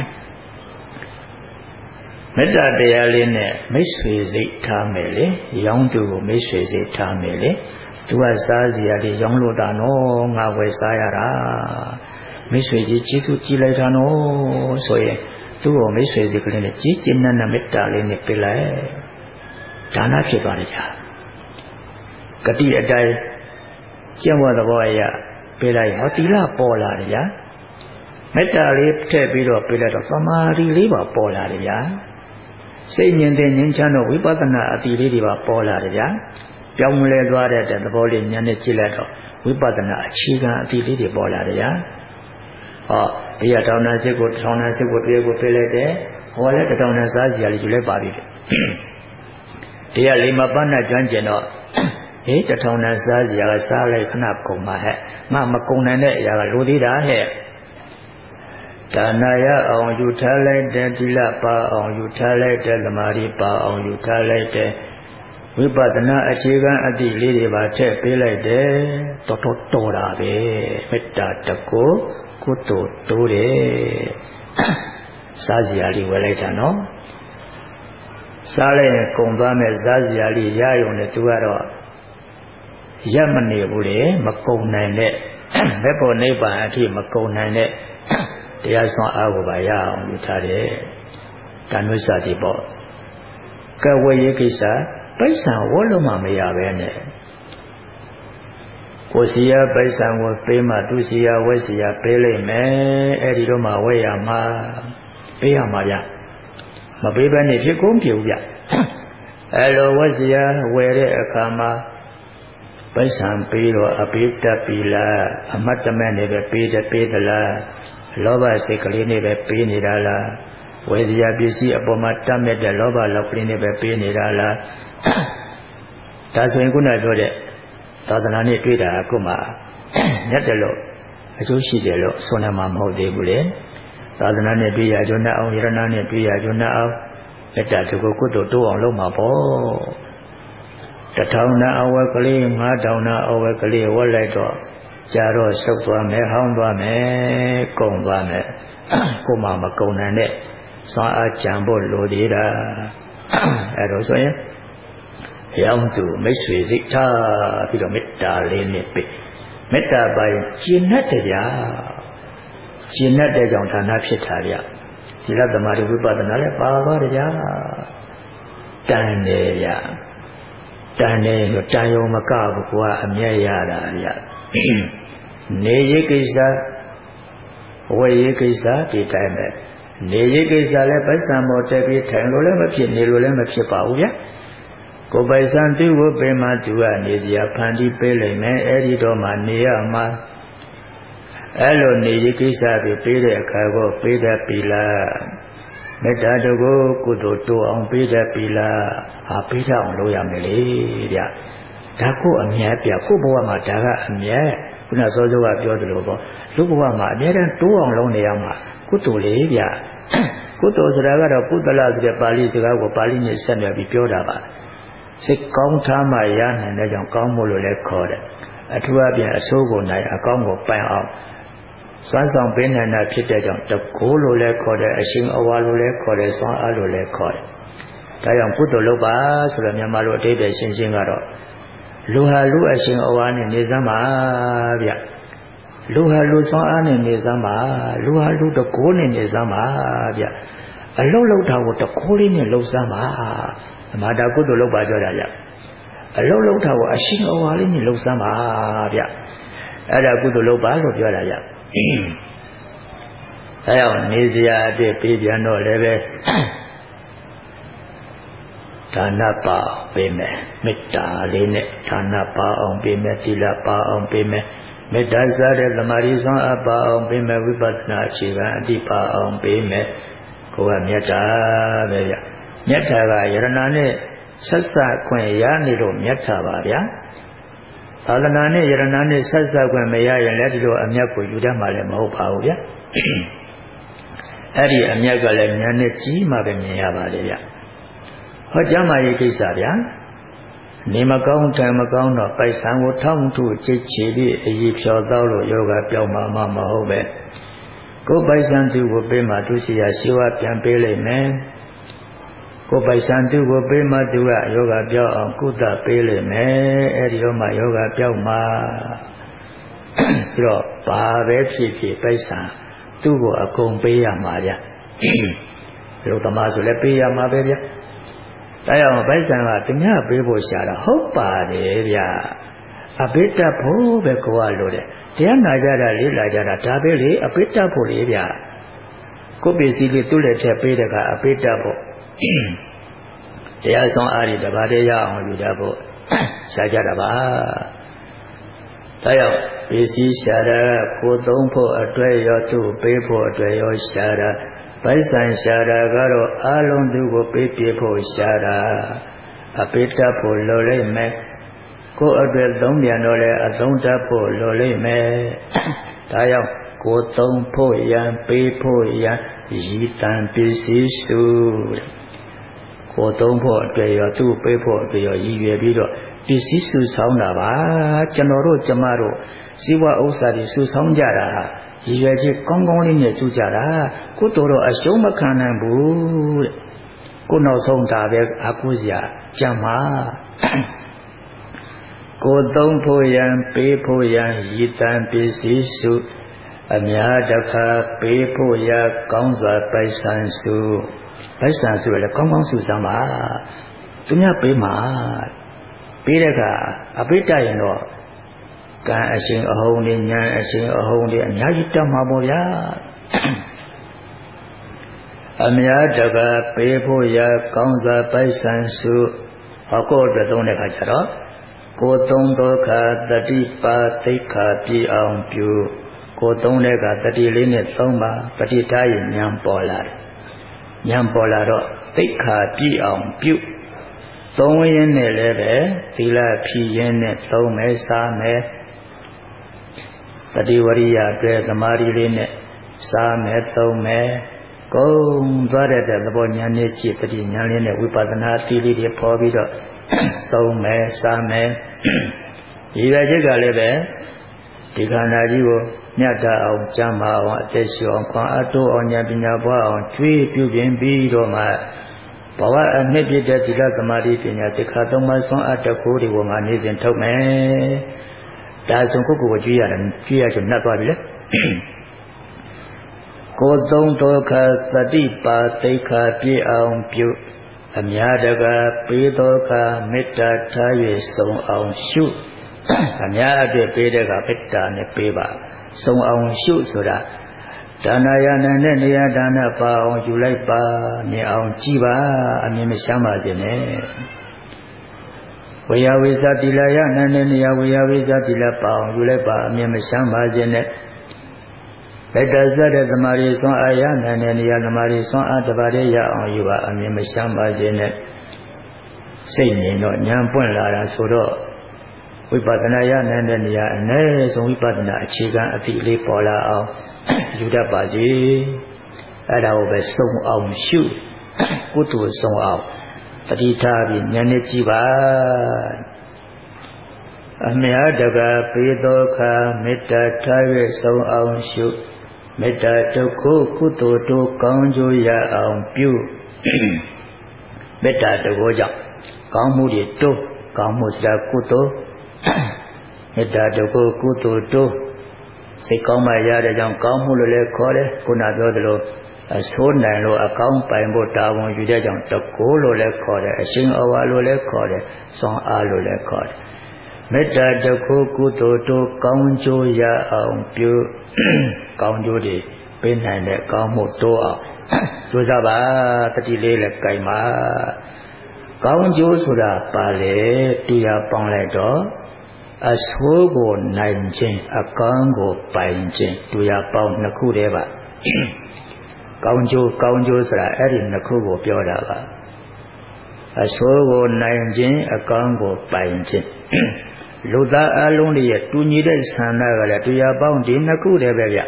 မေတ္တာတရားလေးနဲ့မိတ်ဆွေစိတ်ထားမယ်လေရောင်းသူကိုမိတ်ဆွေစိတ်ထားမယ်လေသူကစားစီရလေးရောင်းလို့တာနော်ငါဝယ်စားရတာမိတ်ဆွေကြီးကြည့်သူကြည့်လိုက်တာနော်ဆိုရင်သူ့ကိုမိတ်ဆွေစိတ်ကလေးနဲ့ကြည်ကျင်တဲ့မေတ္တာလေးနဲ့ပြလိုက်ဒါနဖြစ်သွားတယ်ကြာဂတိအတိုင်းကျင့်ဝတ်သဘောအရပြလိုက်ဟောသီလပေါ်လာတယ်ဗျာမေတ္တာလေးထည့်ပြီးတော့ပြလိုက်တော့သမာဓိလေးပါပေါ်လာတယ်ဗျာစိတ်မြင်တဲ့ဉာဏ်ချမ်းတော့ဝိပဿနာအတိလေးတွေပါပေါ်လာတယ်ဗျာပြောင်းလဲသွားတဲ့သဘောလေးဉာဏ်နဲ့ကြည့်လိုက်တော့ဝိပဿနာအခြေခံအတိလေးတွေပေါ်လာတယ်ဗျာဟောဒီကတောင်းတစစ်ကိုတောင်းတစစ်ကိုပြေကိုပေးလိုက်တယ်ဟောလဲတောင်းတစားစီရလေးယူလိုက်ပါပြီဒီကလေးမပန်းနဲ့ကျွမ်းကျင်တော့ဟေး1000တန်စားစီရကစားလိုက်ခဏကုန်ပါဟဲ့မကုန်နိုင်တဲ့အရာကလိုသေးတာဟဲ့ဒါနာရအောင်ယူထားလိုက်တဲ့သီလပါအောင်ယူထားလိုက်တဲ့သမာဓိပါအောင်ယူထားလိုက်တဲ့ဝိပဿနာအခြေခံအတိလေးတွေပါထည့်ပေးလိုက်တယ်တော်တာပဲမေတ္တာတကူကုသိုလ်တိုးတယ်စားစရာလေးဝယ်လိုက်တာနော်စားလိုက်ရင်ကုန်သွားမဲ့စားစရာလေးရရုံနဲ့သူကတော့ရပ်မနေဘူးလေမကုန်နိုင်တဲ့ဘက်ပေါ်နိဗ္ဗာန်အထိမကုန်နိုင်တဲ့တရားဆောင်အားကိုပါရအောင်ယူထားတယ်။ဒါမျိုးစသည်ပေါ့။ကဝေယကိစ္စပိုက်ဆံဝတ်လို့မှမရပဲနဲ့ကိုစီရပိုက်ဆံကိုပေးမှသူစီရဝက်စီရပေးလိုက်မယ်။အဲ့ဒီတော့မှဝက်ရမှာပေးရမှာဗျ။မပေးဘဲနဲ့ဖြစ်ကုန်ပြုတ်ဗျ။အဲ့လိုဝက်စီရဝယ်တဲ့အခါမှာပိုက်ဆံပေးတော့အပိတ္ပိလားအမတ်တမဲ့နေပဲပေးသလားလောဘစိတ်ကလေးနဲ့ပဲပေးနေတာလားဝေစရာပစ္စည်းအပေါ်မှာတတ်မဲ့တဲ့လောဘလောက်ကလေးနဲ့ပဲပေးနေတာလားဒါဆိုရင်ခုနပြောတဲ့သာသနာနဲ့တွေ့တာကမှညက်တယ်လို့အကျိုးရှိတယ်လို့ဆိုနေမှာမဟုတ်သေးဘူးလေသာသနာနဲ့တွေ့ရကြနဲ့အောင်ယရဏနဲ့တွေ့ရကြနဲ့အောင်မေတ္တာတကူကုသိုလ်တိုးအောင်လုပ်မှာပေါ့1000နာအဝက်ကလေး5000နာအဝက်ကလေးဝတ်လိုက်တော့ကြာတော့ဆုတ်သွားမယ်ဟောင်းသွားမယ်ကုန်သွားမယ်ကိုမှမကုန်နိုင်တဲ့စွမ်းအားကြံဖို့လိုသေးတာအဲ့တော့ဆိုရင်ရောင်းသူမိတ်ဆွေစိတ်ထားပြီးတော့မေတ္တာလေးနဲ့ပြမေတ္တာပိုင်းကျင့်တတ်တယ်ဗျာကျင့်တတ်တဲ့ကြောင့်ဌာနဖြစ်တာဗျသီလသမာဓိဝိပဿနာလည်းပါသွားတယ်ဗျာတန်တယ်ဗျာတန်တယ်လို့တန်ယုံမကဘူးကွာအမြဲရတာဗျနေရေးကိစ္စဝယ်ရေးကိစ္စဒီတိုင်းပဲနေရေးကိစ္စလည်းပိုက်ဆံပေါ်တက်ပြီးထိုင်လို့လည်းမဖြစ်နေလို့လည်းမဖြစ်ပါဘူးဗျကိုပိုက်ဆံသူ့ကိုပေးမှသူကနေစရာဖန်တီးပေးလိုက်မယ်အဲ့ဒီတော့မှနေရမှာအဲ့လိုနေရေးကိစ္စပြီးပေးတဲ့အခါကိုပေးတတ်ပြီလားမေတ္တာတကူကုသိုလ်တိုးအောင်ပေးတတ်ပြီလားဟာပေးတတ်အောင်လုပ်ရမယ်လေဗျဒါကိုအမြဲပြကိုဘဝမှာဒါကအမြဲခုနစောစောကပြောသလိုပေါ့လူဘဝမှာအများအားတိုးအောင်လုံးနေရမှာကုသိုလ်လေးဗျကုသိုလ်ဆိုတာကတော့ကုသလဆိုတဲ့ပါဠိစကားကိုပါဠိနဲ့ဆက်နွယ်ပြီးပြောတာပါစိတ်ကောင်းထားမှရနိုင်တဲ့ကြောင့်ကောင်းမှုလို့လည်းခေါ်တယ်အထူးအဖြင့်အဆိုးကိုနိုင်အကောင်းကိုပိုင်အောင်စွမ်းဆောင်ပေးနိုင်တာဖြစ်တဲ့ကြောင့်တကိုးလို့လည်းခေါ်တယ်အရှင်အဝါလို့လည်းခေါ်တယ်စွမ်းအားလို့လည်းခေါ်တယ်ဒါကြောင့်ကုသိုလ်လုပ်ပါဆိုတော့မြန်မာလိုအဓိပ္ပာယ်ရှင်းရှင်းကတော့လူဟာလူအရှင်အဝါနဲ့နေစမ်းပါဗျလူဟာလူစွမ်းအားနဲ့နေစမ်းပါလူဟာလူတကိုးနဲ့နေစမ်းပါဗျအလုံးလုံးတာကိုတကိုးလေးနဲ့လှုပ်စမ်းပါအမှားတာကုသိုလ်လုပ်ပါပြောတာဗျအလုံးလုံးတာကိုအရှင်အဝါလေးနဲ့လှုပ်စမ်းပါဗျအဲ့ဒါကုသိုလ်လုပ်ပါလို့ပြောတာဗျအဲအောင်နေစရာအဖြစ်ပြေးပြန်တော့လည်းပဲဒါနပါပေးမယ်မေတ္တာလေးနဲ့ဒါနပါအောင်ပေးမယ်သီလပါအောင်ပေးမယ်မေတ္တာစားတဲ့သမာဓိစွမ်းအားပါအောင်ပေးမယ်ဝိပဿနာအခြေခံအတိပါအောင်ပေးမယ်ကိုယ်ကမေတ္တာပဲဗျမေတ္တာကယရဏနဲ့ဆက်စပ်ခွင့်ရနေလို့မေတ္တာပါဗျာသာသနာနဲ့ယရဏနဲ့ဆက်စပ်ခွင့်မရရင်လည်းဒီလိုအမြတ်ကိုယူတတ်မှလည်းမဟုတ်ပါဘူးဗျာအဲ့ဒီအမြတ်ကလည်းဉာဏ်နဲ့ကြီးမှပဲမြင်ရပါလေဗျဟောကြားမှရေးကိစ္စဗျာနေမကောင်းတယ်မကောင်းတော့ပိုက်ဆံကိုထောင်းထုချစ်ချီပြီးအည်ဖြောသောလို့ယောဂပြောင်းမှမဟုတ်ပဲကိုယ်ပိုက်ဆံသူကိုပေးမှသူစီရရှိဝပြန်ပေးလိုက်မယ်ကိုယ်ပိုက်ဆံသူကိုပေးမှသူကယောဂပြောင်းအောင်ကုသပေးလိုက်မယ်အဲ့ဒီတော့မှယောဂပြောင်းမှပြီးတော့ဘာပဲဖြစ်ဖြစ်ပိုက်ဆံသူ့ကိုအကုန်ပေးရမှာဗျလူသမားဆိုလည်းပေးရမှာပဲဗျတရားမှာပိုက်ဆံကသူများပေးဖို့ရှာတာဟုတ်ပါတယ်ဗျအဘိဓမ္ဖို့ပဲကိုယ်ကလို့တယ်တရားနာကြတာလေးလာကြတာဒါပဲလေအဘိဓမ္ဖို့လေးဗျကိုယ်ပစ္စည်းလေးသူ့လက်ထက်ပေးတဲ့ကအဘိဓမ္ဖို့တရားဆောင်အားတွေတပါးတည်းရအောင်ယူကြဖို့ရှားကြတာပါတရားပစ္စည်းရှားတာကိုယ်သုံးဖို့အတွက်ရောသူ့ပေးဖို့အတွက်ရောရှားတာပိုက်ဆံရှားတာကတော့အလုံးသူကိုပေးပြဖို့ရှားတာအပိတ္တဖို့လိုလိမ့်မယ်ကိုယ်အတွက်သုံးပြန်တော့လဲအသုံးတတ်ဖို့လိုလိမ့်မယ်ဒါကြောင့်ကိုယ်သုံးဖို့ရန်ပေးဖို့ရန်ရည်တန်ပစ္စည်းစုကိုယ်သုံးဖို့အတွက်ရောသူ့ပေးဖို့အတွက်ရောရည်ရွယ်ပြီးတော့ပစ္စည်းစုဆောင်းတာပါကျွန်တော်တို့ကျမတို့ဇီဝဥစ္စာတွေစုဆောင်းကြတာရည်ရွယ်ချက်ကောင်းကောင်းလေးနဲ့စုကြတာကိုယ်တော်အရှုံးမခံနိုင်ဘူးတဲ့ကိုနောက်ဆုံးဒါပဲအကုစရာကြံမှာကိုသုံးဖို့ရန်ပေးဖို့ရန်ရည်တန်ပစ္စည်းစုအများတခါပေးဖို့ရကောင်းစွာပိုက်ဆံစုပိုက်ဆံစုလည်းကောင်းကောင်းစုစမ်းပါသူများပေးမှာပေးတဲ့ကအပိတ္တရင်တော့ကံအရှင်အဟုန်တွေဉာဏ်အရှင်အဟုန်တွေအများကြီးတက်မှာပေါ့ဗျာအများတကာပေးဖို့ရကောင်းစွာပိုက်ဆံစုဟောကိုအတွက်သုံးတဲ့ခါကျတော့ကိုသုံးသောခါတတိပါသိက္ခာပြည့်အောင်ပြုကိုသုံးတဲ့ကတတိလေးနဲ့သုံးပါတတိထားရင်ဉာဏ်ပေါ်လာတယ်ဉာဏ်ပေါ်လာတော့သိက္ခာပြည့်အောင်ပြုသုံးရင်းနဲ့လည်းပဲသီလဖြည့်ရင်းနဲ့သုံးမယ်စားမယ်တတိဝရိယအတွက်သမာဓိလေးနဲ့စားမယ်သုံးမယ်ကုံသွားတဲ့သဘောဉာဏ်နဲ့ကြည့်တတိဉာဏ်လေးနဲ့ဝိပဿနာသီလေးတွေပေါ်ပြီးတော့သုံးမယ်စားမယ်ဒီရချက်ကလည်းပဲဒီခန္ဓာကြီးကိုမြတ်တာအောင်ကျမ်းပါအောင်အသက်ရှူအောင်ခွန်အားတိုးအောင်ဉာဏ်ပညာပွားအောင်ကျွေးပြုပြင်ပြီးတော့မှဘဝအနှစ်ပြည့်တဲ့သီလသမာဓိပညာသိက္ခာသုံးပါးဆွမ်းအားတကူတွေကိုငါနေစဉ်ထုတ်မယ်ဒါဆိုကိုယ်ကိုကျွေးရတယ်ကျွေးရချင်နှက်သွားပြီလေကိုယ်သုံးသောခါသတိပါသိက္ခာပြည့်အောင်ပြုအများတကာပေးသောခါမေတ္တာထား၍စုံအောင်ရှုအများအတွက်ပေးတဲ့ကမေတ္တာနဲ့ပေးပါစုံအောင်ရှုဆိုတာဒါနရဏနဲ့နေရာဒါနပါအောင်ယူလိုက်ပါမြင်အောင်ကြည်ပါအမြင်မရှမ်းပါစေနဲ့ဝေယဝိသတိလယနနဲ့နေရာဝေယဝိသတိလပါအောင်ယူလိုက်ပါအမြင်မရှမ်းပါစေနဲ့ဘက်တဇတ်တဲ့သမာဓိဆွမ်းအာရနနဲ့နေရာသမာဓိဆွမ်းအားတပါးတည်းရအောင်ယူပါအမြင်မရှမ်းပါစေနဲ့စိတ်ငြိမ်တော့ဉာဏ်ပွင့်လာတာဆိုတော့ဝိပဿနာရနိုင်တဲ့နေရာအနည်းဆုံးဝိပဿနာအခြေခံအသိလေးပေါ်လာအောင်ယူတတ်ပါစေအဲ့ဒါကိုပဲစုံအောင်ရှုကုသိုလ်စုံအောင်တတိထားပြီးဉာဏ်နဲ့ကြည့်ပါအမြတ်တကပေသောခာမေတ္တာထား၍စုံအောင်ရှုမေတ္တာဒုက္ခကုသိုလ်တို့ကောင်းကျိုးရအောင်ပြုမေတ္တာတကောကြောင့်ကောင်းမှုတွေတိုးကောင်းမှုစရာကုသိုလ်မေတ္တာတကောကုသိုလ်တို့စိတ်ကောင်းမှရတဲ့ကြောင့်ကောင်းမှုလို့လည်းခေါ်တယ်ခုနပြောသလိုအဆိုးနိုင်လို့အကောင်းပိုင်ဖို့တာဝန်ယူတဲ့ကြောင့်တကောလို့လည်းခေါ်တယ်အရှင်အဝါလို့လည်းခေါ်တယ်စွမ်းအားလို့လည်းခေါ်တယ်မေတ္တာတခုကုသိုလ်တို့ကောင်းကျိုးရအောင်ပြုကောင်းကျိုးတွေပေးနိုင်တဲ့ကောင်းမှုတိုးအောင်ကြိုးစားပါတတိလေးလည်းကြိုင်ပါကောင်းကျိုးဆိုတာပါလေတရားပေါင်းလိုက်တော့အဆိုးကိုနိုင်ခြင်းအကောင်းကိုပိုင်ခြင်းတရားပေါင်းနှစ်ခုတည်းပါကောင်းကျိုးဆိုတာအဲ့ဒီနှစ်ခုကိုပြောတာပါအဆိုးကိုနိုင်ခြင်းအကောင်းကိုပိုင်ခြင်းလူသားအလုံးတွေရဲ့တူညီတဲ့ဆန္ဒကလည်းတရားပေါင်းဒီနှစ်ခုတည်းပဲဗျ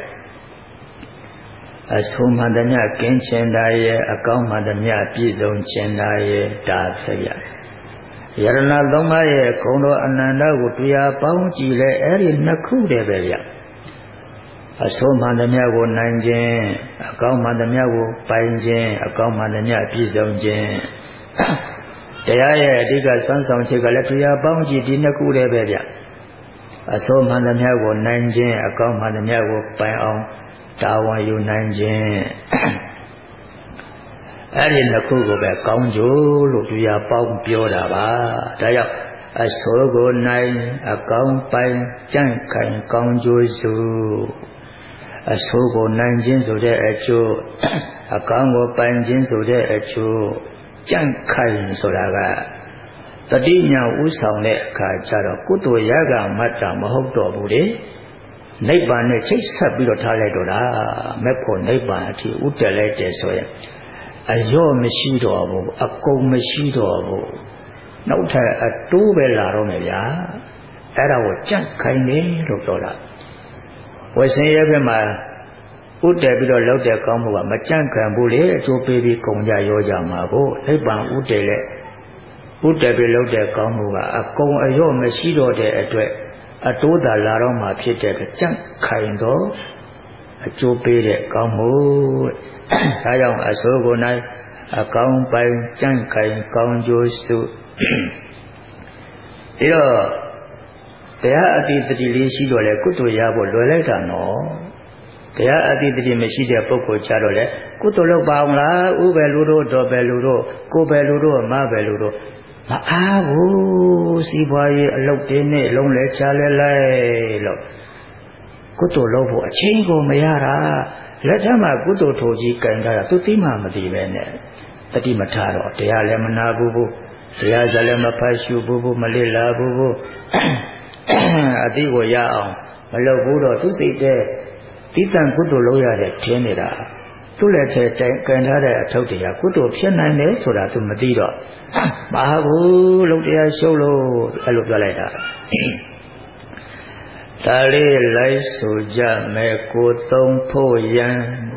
အဆိုးမှန်သမျှကင်းကျင်တာရဲ့အကောင်းမှန်သမျှပြည့်စုံခြင်းတာရဲ့ဒါပဲဗျယရဏသုံးပါးရဲ့ဂုဏ်တော်အနန္တကိုတရားပေါင်းကြည့်လဲအဲ့ဒီနှစ်ခုတည်းပဲဗျအဆိုးမှန်သမျှကိုနိုင်ခြင်းအကောင်းမှန်သမျှကိုပိုင်ခြင်းအကောင်းမှန်သမျှပြည့်စုံခြင်းတရားရဲ့အဓိကစွမ်းဆောင်ချက်ကလည်းတရားပေါင်းကြည့်ဒီနှစ်ခုတည်းပဲဗျအဆိုးမှန်သမျှကိုနိုင်ခြင်းအကောင်းမှန်သမျှကိုပိုင်အောင်တာဝန်ယူနိုင်ခြင်းအဲ့ဒီနှစ်ခုကိုပဲကောင်းကျိုးလို့တရားပေါင်းပြောတာပါဒါကြောင့်အဆိုးကိုနိုင်အကောင်းပိုင်ကြံ့ခိုင်ကောင်းကျိုးစုအဆိုးကိုနိုင်ခြင်းဆိုတဲ့အကျိုးအကောင်းကိုပိုင်ခြင်းဆိုတဲ့အကျိုးကြံ့ခိုင်ဆိုတာကတတိညာဥဆောင်တဲ့အခါကျတော့ကုသိုလ်ရကမတ္တမဟုတ်တော့ဘူးလေနိဗ္ဗာန်နဲ့ချိတ်ဆက်ပြီးတော့ထားလိုက်တော့တာမဲ့ဖို့နိဗ္ဗာန်အထိဥတည်လိုက်တယ်ဆိုရင်အရော့မရှိတော့ဘူးအကုန်မရှိတော့ဘူးနောက်ထပ်အတိုးပဲလာတော့မယ်ဗျာအဲ့ဒါကိုကြံ့ခိုင်နေလို့ပြောတာဝိဆင်းရဲ့ဘက်မှာဥတည်ပြီးတော့လောက်တဲ့ကောင်းမှုကမကြံ့ခံဘူးလေအကျိုးပေးပြီးကုန်ကြရောကြမှာကိုနိဗ္ဗာန်ဥတည်ပြီးလောက်တဲ့ကောင်းမှုကအကုန်အရော့မရှိတော့တဲ့အတွက်အတိုးသာလာတော့မှဖြစ်တဲ့ကြံ့ခိုင်တော့အကျိုးပေးတဲ့ကောင်းမှုဒါကြောင့်အဆိုးကို၌အကောင်းပိုင်ကြံ့ခိုင်ကောင်းကျိုးစုဒီတော့တရားအတိတတိလေးရှိတော့လေကုသိုလ်ရဖို့လွယ်လိုက်တာနော်တရားအတိတတိမရှိတဲ့ပုဂ္ဂိုလ်ကြတော့လေကုသိုလ်လုပ်ပါအောင်လားဥပဲလူတို့တော်ပဲလူတို့ကိုပဲလူတို့မပဲလူတို့မအားဘူးစီးပွားရေးအလုပ်တင်းနဲ့လုံးလဲချလဲလိုက်လို့ကုသိုလ်လုပ်ဖို့အချိန်ကိုမရတာလက်ထက်မှာကုသိုလ်ထိုကြီးကင်ထားတာသူသိမှမသိပဲနဲ့တတိမထတော့တရားလည်းမနာဘူးတရားစလည်းမဖတ်ရှုဘူးမလေ့လာဘူးအတိကိုရအောင်မလုပ်ဘူးတော့သူစိတ်တဲ့တိတံကုသိုလ်လုပ်ရတဲ့ထင်းနေတာသူ့လက်ထဲကင်ထားတဲ့အထုပ်တရားကုသိုလ်ဖြစ်နိုင်တယ်ဆိုတာသူမသိတော့မဟုတ်ဘူးလုပ်တရားရှုပ်လို့အဲ့လိုပြောလိုက်တာဒါလေးလိုက်ဆိုကြမယ်ကိုသုံးဖို့ရန်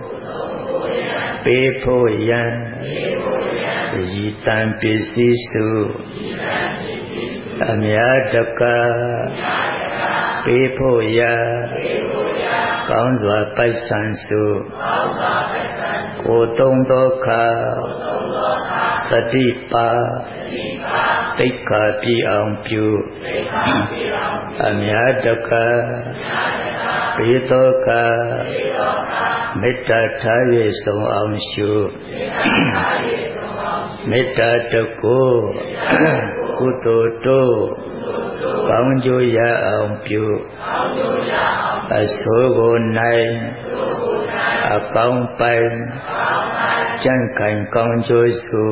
ပေးဖို့ရန်ရည်တံပစ္စည်းစုအမြတ်တကပေးဖို့ရကောင်းစွာပိုက်ဆံစုကိုသုံးသောခါတတိပါတိတ်ခါပြည့်အောင်ပြုအမြတ်တကပေးသောခါမေတ္တာထား၍ဆုံးအောင်ရှုမေတ္တာတကုကုသိုလ်တို့ကောင်းကျိုးရအောင်ပြုအဆိုးကိုနိုင်အကောင်းပိုင်ကြံ့ခိုင်ကောင်းကျိုးစု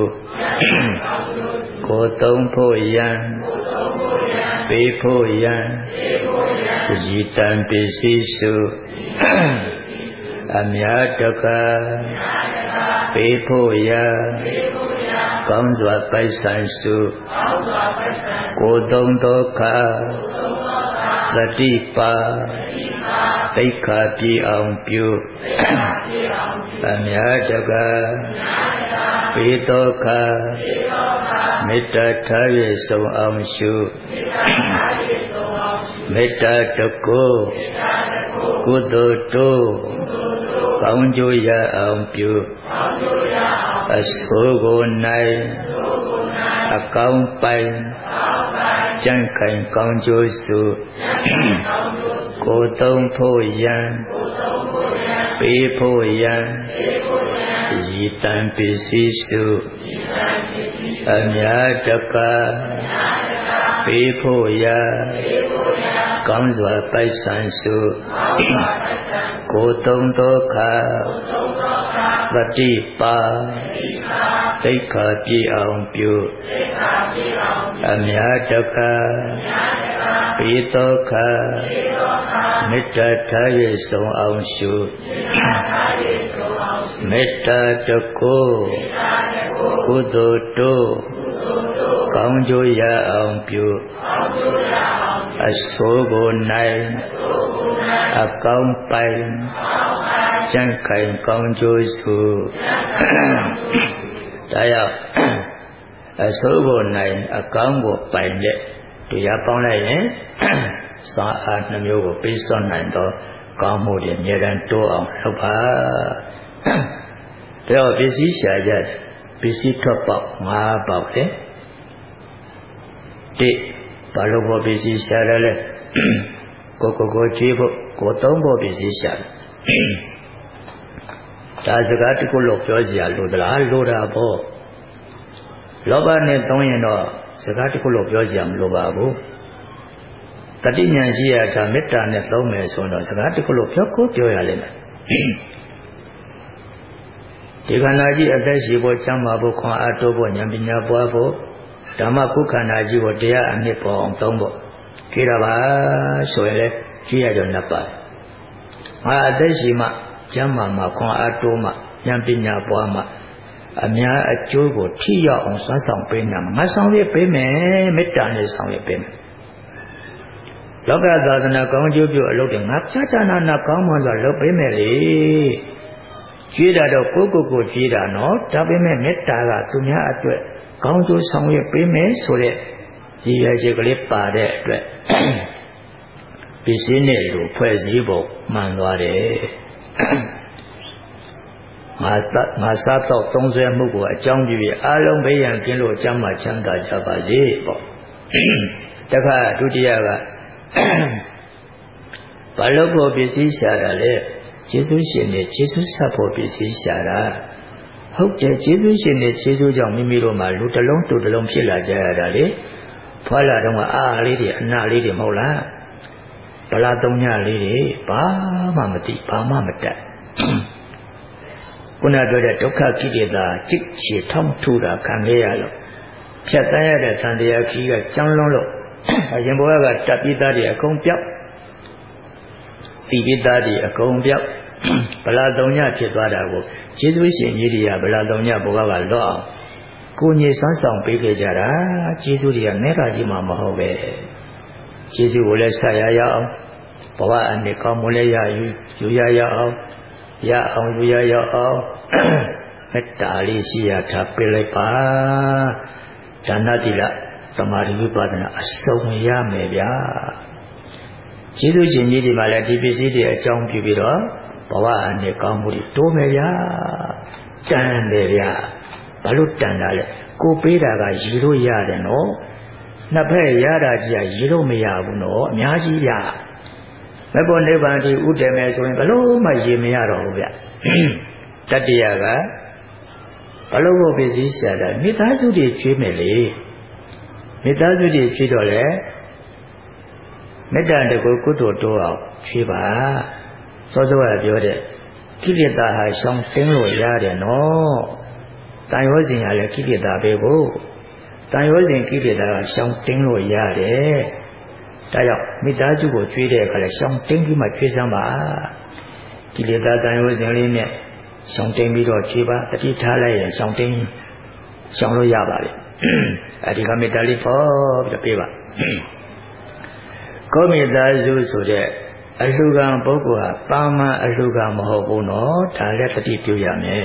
ကိုသုံးဖို့ရန်ပေးဖို့ရန်ရည်တံပစ္စည်းစုအမြတ်တကပေးဖို့ရန်ကောင်းစွာပိုက်ဆံစုကိုသုံးသောခါသတိပါသိက္ခာပြေအောင်ပြုအမြတ်တကာပေတောခမေတ္တာထား၍ဆုံးအောင်ရှုမေတ္တာတကောကုသိုလ်တို့ကောင်းကျိုးရအောင်ပြုအဆိုးကိုနိုင်အကောင်းပိုင်ကြံ့ခိုင်ကောင်းကျိုးစုကိုသုံးဖို့ရန်ပေးဖို့ရန်ရည်တန်ပစ္စည်းစုအမြတ်တကာပေးဖို့ရကောင်းစွာပိုက်ဆံစုကိုသုံးသောခါသတိပါသိက္ခာပြေအောင်ပြုအမြတ်တကာပေးသောခါမေတ္တာထား၍ဆုံးအောင်ရှုမေတ္တာတကောကုသိုလ်တို့ကောင်းကျိုးရအောင်ပြုအဆိုးကိုနိုင်အကောင်းပိုင်ကြံ့ခိုင်ကောင်းကျိုးစုဒါရောက်အဆိုးကိုနိုင်အကောင်းကိုပိုင်တဲ့တရားပေါင်းလိုက်ရင်စွမ်းအားနှမျိုးကိုပေးစွမ်းနိုင်တော့ကောင်းမှုတွေအမြဲတမ်းတိုးအောင်လုပ်ပါဒါပစ္စည်းရှာကြပစ္စည်းထွက်ပေါက်5ပေါက်လေဘာလို့ဘောပစ္စည်းရှာရလဲကိုကြွေးဖို့ကိုသုံးဖို့ပစ္စည်းရှာဒါစကားတစ်ခုလို့ပြောစရာလိုသလားလိုတာပေါ့လောဘနဲ့သုံးရင်တော့စကားတစ်ခုလို့ပြောစရာမလိုပါဘူးတတိညာရှိရတာမေတ္တာနဲ့သုံးမယ်ဆိုတော့စကားတစ်ခုလို့ပြောရလိမ့်မယ်ဒီခန္ဓာကြီးအသက်ရှိဖို့ကျမ်းမာဖို့ခွန်အားတိုးဖို့ဉာဏ်ပညာပွားဖို့ဓမ္မခုခန္ဓာကြီးကိုတရားအမြင့်ပေါ်အောင်သုံးဖို့ကြည့်ရပါဆိုရင်လေကြည့်ရတော့နှစ်ပါးငါအသက်ရှိမှကျမ်းမာမှခွန်အားတိုးမှဉာဏ်ပညာပွားမှအများအကျိုးကိုထိရောက်အောင်စွမ်းဆောင်ပေးနိုင်မှာငါဆောင်ရွက်ပေးမယ်မေတ္တာနဲ့ဆောင်ရွက်ပေးမယ်လောကသာသနာကောင်းကျိုးပြုအလုပ်တွေငါချာနာကောင်းမှဆိုလုပ်ပေးမယ်လေကြွေးတာတော့ကိုကြွေးတာနော်ဒါပေမဲ့မေတ္တာကသူများအတွက်ကောင်းကျိုးဆောင်ရွက်ပေးမယ်ဆိုတဲ့ရည်ရွယ်ချက်ကလေးပါတဲ့အတွက်ပစ္စည်းနဲ့လူဖွဲ့စည်းဖို့မှန်သွားတယ်ငါစားတော့သုံးဆွဲမှုကိုအကြောင်းပြုပြီးအားလုံးဘေးရန်ကင်းလို့အကျမ်းမှချမ်းသာကြပါစေပေါ့တခါဒုတိယကဘာလို့ကိုပစ္စည်းရှာတာလဲကျေးဇူးရှင်နဲ့ကျေးဇူးဆက်ဖို့ပစ္စည်းရှာတာဟုတ်တယ်ကျေးဇူးရှင်နဲ့ကျေးဇူးကြောင့်မိမိတို့မှာလူတစ်လုံးတူတစ်လုံးဖြစ်လာကြရတာလေဖွာလာတော့အားလေးတွေအနာလေးတွေမဟုတ်လားဗလာသုံးညလေးတွေဘာမှမသိဘာမှမတတ်ခုနပြောတဲ့ဒုက္ခကိလေသာจิตချေထောက်ထူတာခံရလို့ဖြတ်တန်းရတဲ့သံတရားကြီးကကြောင်းလုံးလို့အရင်ဘဝကတပ်ပိသားတွေအကုန်ပြောက်တိပိသားတွေအကုန်ပြောက်ဗလာသုံးညဖြစ်သွားတာကိုကျေးဇူးရှင်ကြီးတွေကဗလာသုံးညဘဝကလွတ်အောင်ကိုညီဆွမ်းဆောင်ပေးခဲ့ကြတာကျေးဇူးတွေကမဲ့တာကြီးမှမဟုတ်ပဲကျေးဇူးကိုလည်းဆက်ရအောင်ဘဝအနေကောင်းမလဲယူရအောင်ယူရအောင်မေတ္တာလေးရှိရထားပေးလိုက်ပါဒါနတိလသမာဓိဝိပဿနာအစုံရမယ်ဗျာကျေးဇူးရှင်ကြီးတွေမှလည်းဒီပစ္စည်းတွေအကြောင်းပြုပြီးတော့ဘဝအနေကောင်းမှုတွေတိုးမယ်ဗျာတန်တယ်ဗျာဘာလို့တန်တာလဲကိုပေးတာကရည်လို့ရတယ်နော်နှစ်ဖက်ရတာကြီးကရည်လို့မရဘူးနော်အများကြီးဗျာမဘောနိဗ္ဗာန်ဒီဥတည်မယ်ဆိုရင်ဘလို့မှရည်မရတော့ဘူးဗျတတိယကဘလို့ကိုပစ္စည်းရှာတာမိသားစုတွေကျွေးမယ်လေမိသားစုတွေကျွေးတော့လေမေတ္တာတကူကုသိုလ်တိုးအောင်ကျွေးပါစောစောကပြောတဲ့ကိလေသာဟာရှောင်တင်းလို့ရတယ်နော်တန်ရောစဉ်ကလည်းကိလေသာပဲကိုတန်ရောစဉ်ကိလေသာကရှောင်တင်းလို့ရတယ်ဒါကြောင့်မိသားစုကိုကျွေးတဲ့အခါလဲရှောင်တင်းပြီးမှကျွေးစမ်းပါကိလေသာတန်ရောစဉ်လေးနဲ့ရှောင်တင်းပြီးတော့ကျွေးပါအတိထားလိုက်ရင်ရှောင်တင်းရှောင်လို့ရပါလေအဲဒီကမေတ္တာလေးဖို့ပြီးတော့ပေးပါကိုမိသားစုဆိုတဲ့အလှကံပုဂ္ဂိုလ်ဟာတာမန်အလှကံမဟုတ်ဘူးနော်ဒါလည်းတတိပြုရမယ်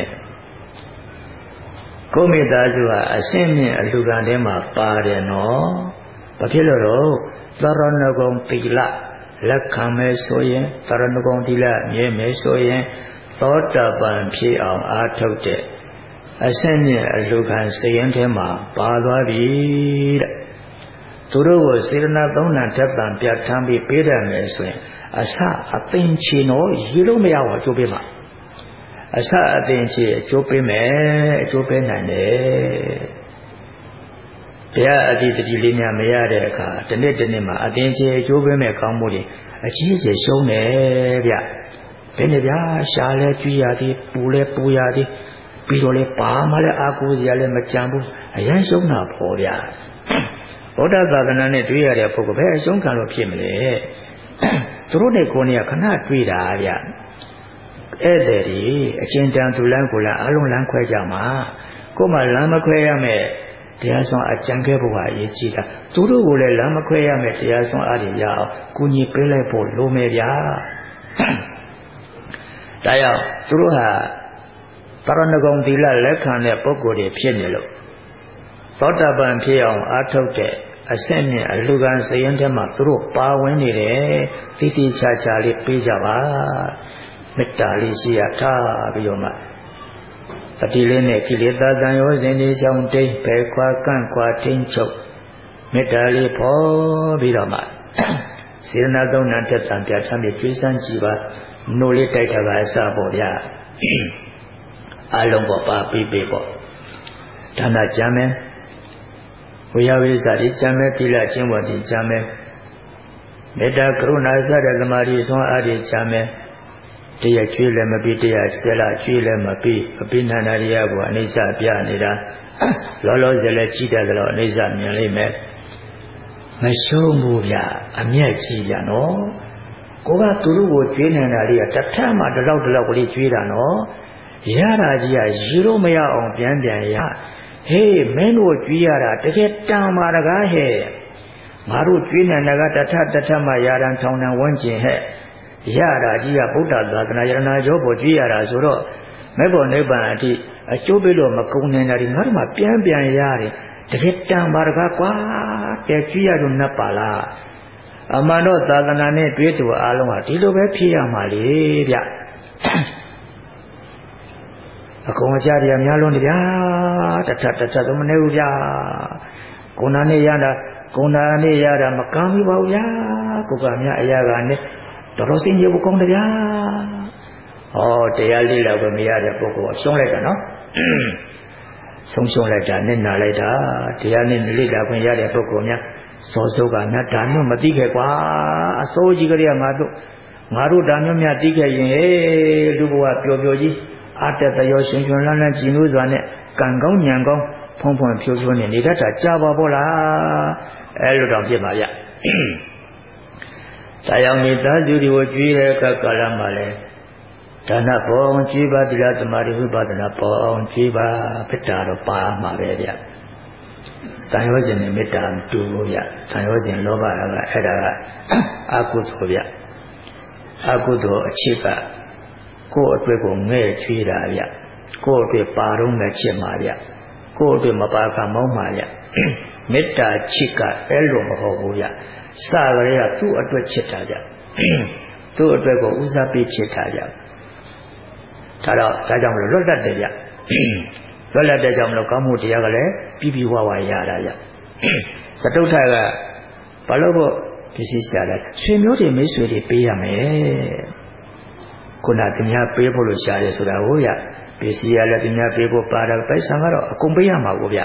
ကိုမိသားစုဟာအရှင်းမြင့်အလှကံထဲမှာပါတယ်နော်ဘာဖြစ်လို့တော့သရဏဂုံတိလလက်ခံမဲဆိုရင်သရဏဂုံတိလမြဲမဲဆိုရင်သောတာပန်ဖြစ်အောင်အားထုတ်တဲ့အရှင်းမြင့်အလှကံစရင်ထဲမှာပါသွားပြီတဲ့သူတို့ကိုစေတနာသုံးဏထက်တန်ပြဋ္ဌာန်းပြီးပေးတယ်မယ်ဆိုရင်အစအသင်ချေတော့ရေလို့မရဘူးအကျိုးပေးမှာအစအသင်ချေအကျိုးပေးမယ်အကျိုးပေးနိုင်တယ်တရားအတိတတိလေးများမရတဲ့အခါတစ်နေ့မှာအသင်ချေအကျိုးပေးမယ်ကောင်းမှုတွေအကြီးအကျယ်ရှုံးတယ်ဗျဘယ်နဲ့ဗျာရှားလဲကြွရသည်ပူလဲပူရသည်ပြီးတော့လဲဘာမှလည်းအာကိုစရာလည်းမကြံဘူးအရန်ရှုံးတာပေါ့ဗျာဗုဒ္ဓသာသနာနဲ့တွေ့ရတဲ့ပုဂ္ဂိုလ်ပဲအရှုံးခံလို့ဖြစ်မလဲသူတို့နဲ့ကိုယ်နဲ့ခဏတွေ့တာဗျဧည့်သည်တွေအချင်းတန်သူလန်းကိုလန်းအလုံးလန်းခွဲကြမှာကိုယ်မှလမ်းမခွဲရမယ်တရားဆောင်အကြံခဲ့ဖို့ကအရေးကြီးတာသူတို့ကိုလည်းလမ်းမခွဲရမယ်တရားဆောင်အားတွေရအောင်ကုညီပေးလိုက်ဖို့လိုမယ်ဗျာဒါကြောင့်သူတို့ဟာတရဏဂုံသီလလက်ခံတဲ့ပုဂ္ဂိုလ်တွေဖြစ်နေလို့သောတာပန်ဖြစ်အောင်အားထုတ်တဲ့အဆင့်နဲ့အလှကံစရင်ထဲမှာသူတို့ပါဝင်နေတယ်တိတိကျကျလေးပေးကြပါမေတ္တာလေးရှိရထားပြီးတော့မှတတိလေးနဲ့ကိလေသာတန်ရောစဉ်တွေရှောင်တိတ်ပဲခွာကန့်ခွာထိန်ချုပ်မေတ္တာလေးပေါ်ပြီးတော့မှစေတနာသုံးဏတက်တံပြဋ္ဌာန်းပြီးကျွေးစမ်းကြည့်ပါနိုးလေးတိုက်တာကအစပေါ့ဗျာအလုံးပေါ်ပါပြီးပေါ့ဒါနကြမ်းမယ်ဝိယဝိဇ္ဇာတိကြမ်းမယ်သီလကျင့်ဝတ်တိကြမ်းမယ်မေတ္တာကရုဏာစတဲ့သမာဓိဆွမ်းအားတွေကြမ်းမယ်တရားကျွေးလည်းမပြီးတရားဆဲလာကျွေးလည်းမပြီးအပိဏနာရိယကိုအနိစ္စပြနေတာလောလောဆယ်လည်းကြည့်တယ်လို့အနိစ္စမြင်လိမ့်မယ်မရှုံးဘူးဗျအမျက်ကြီးဗျနော်ကိုကသူတို့ကိုကျွေးနေတာလေးကတစ်ထပ်မှဒီလောက်ကလေးကျွေးတာနော်ရတာကြီးကရေလို့မရအောင်ပြန်ရဟေးမင်းတို့ကြွေးရတာတကယ်တန်ပါတကားဟဲ့ငါတို့ကြွေးနေတာကတထမှရာတန်ထောင်တန်ဝန်းကျင်ဟဲ့ရတာကြီးကဗုဒ္ဓသာသနာယရဏကျော်ပေါ်ကြွေးရတာဆိုတော့မဲ့ဖို့နိဗ္ဗာန်အထိအကျိုးပေးလို့မကုန်နိုင်တာဒီငါတို့မှပြန်ရတယ်တကယ်တန်ပါတကားကွာတဲ့ကြွေးရလို့နှပ်ပါလားအမှန်တော့သာသနာနဲ့တွေ့တူအားလုံးဟာဒီလိုပဲဖြစ်ရမှာလေဗျအကုန်အကြတရားများလွန်းတယ်ဗျာတထသုံးမနေဘူးဗျာကုဏနဲ့ရတာမကမ်းဘူးပါဘူးဗျာကိုကများအရာကနဲ့တော်တော်စင်ကြဘူးကောင်းတယ်ဗျာဟောတရားလေးလောက်ပဲမရတဲ့ပုဂ္ဂိုလ်ကရှုံးလိုက်တာနော်ဆုံးလိုက်တာနဲ့နာလိုက်တာတရားနဲ့လေးလာခွင့်ရတဲ့ပုဂ္ဂိုလ်များစောစောကများဒါမျိုးမသိခဲ့ကွာအစိုးကြီးကလေးကငါတို့ဒါမျိုးများသိခဲ့ရင်ဟေးလူဘဝပျော်ကြီးအတ္တတရောရှင်လန်းကြည်နူးစွာနဲ့ကံကောင်းဉာဏ်ကောင်းဖုံဖြိုးနဲ့နေတတ်တာကြာပါဘောလားအဲလိုတော့ဖြစ်ပါဗျဒါကြောင့်မိသားစုတွေကိုကြွေးတဲ့အခါကာလမှာလဲဒါနပေါ်အောင်ကြွေးပါသီလသမာဓိဝိပဿနာပေါ်အောင်ကြွေးပါမေတ္တာတော့ပါမှာပဲဗျသံယောဇဉ်နဲ့မေတ္တာမတူဘူးဗျသံယောဇဉ်လောဘကအဲ့ဒါကအကုသိုလ်ဗျအကုသိုလ်အချစ်ကကိုယ့်အတွက်ကိုငဲ့ချွေးတာဗျကိုယ့်အတွက်ပါတော့မဲ့ချစ်မှာဗျကိုယ့်အတွက်မပါကမောင်းမှာဗျမေတ္တာချစ်ကအဲ့လိုမဟုတ်ဘူးဗျစကြရကသူ့အတွက်ချစ်တာဗျသူ့အတွက်ကိုဦးစားပေးချစ်တာဗျဒါကြောင့်မလို့လွတ်လပ်တယ်ဗျလွတ်လပ်တဲ့ကြောင့်မလို့ကောင်းမှုတရားကလည်းပြီးဝရတာဗျစတုထကဘာလို့ဖို့ပစ္စည်းရှာတယ်ဆွေမျိုးတွေမိတ်ဆွေတွေပေးရမယ်ခုနသူများပေးဖို့လို့ရှားတယ်ဆိုတာဟုတ်ရပစ္စည်းရလည်းသူများပေးဖို့ပါတာပိုက်ဆံကတော့အကုန်ပေးရမှာကိုဗျ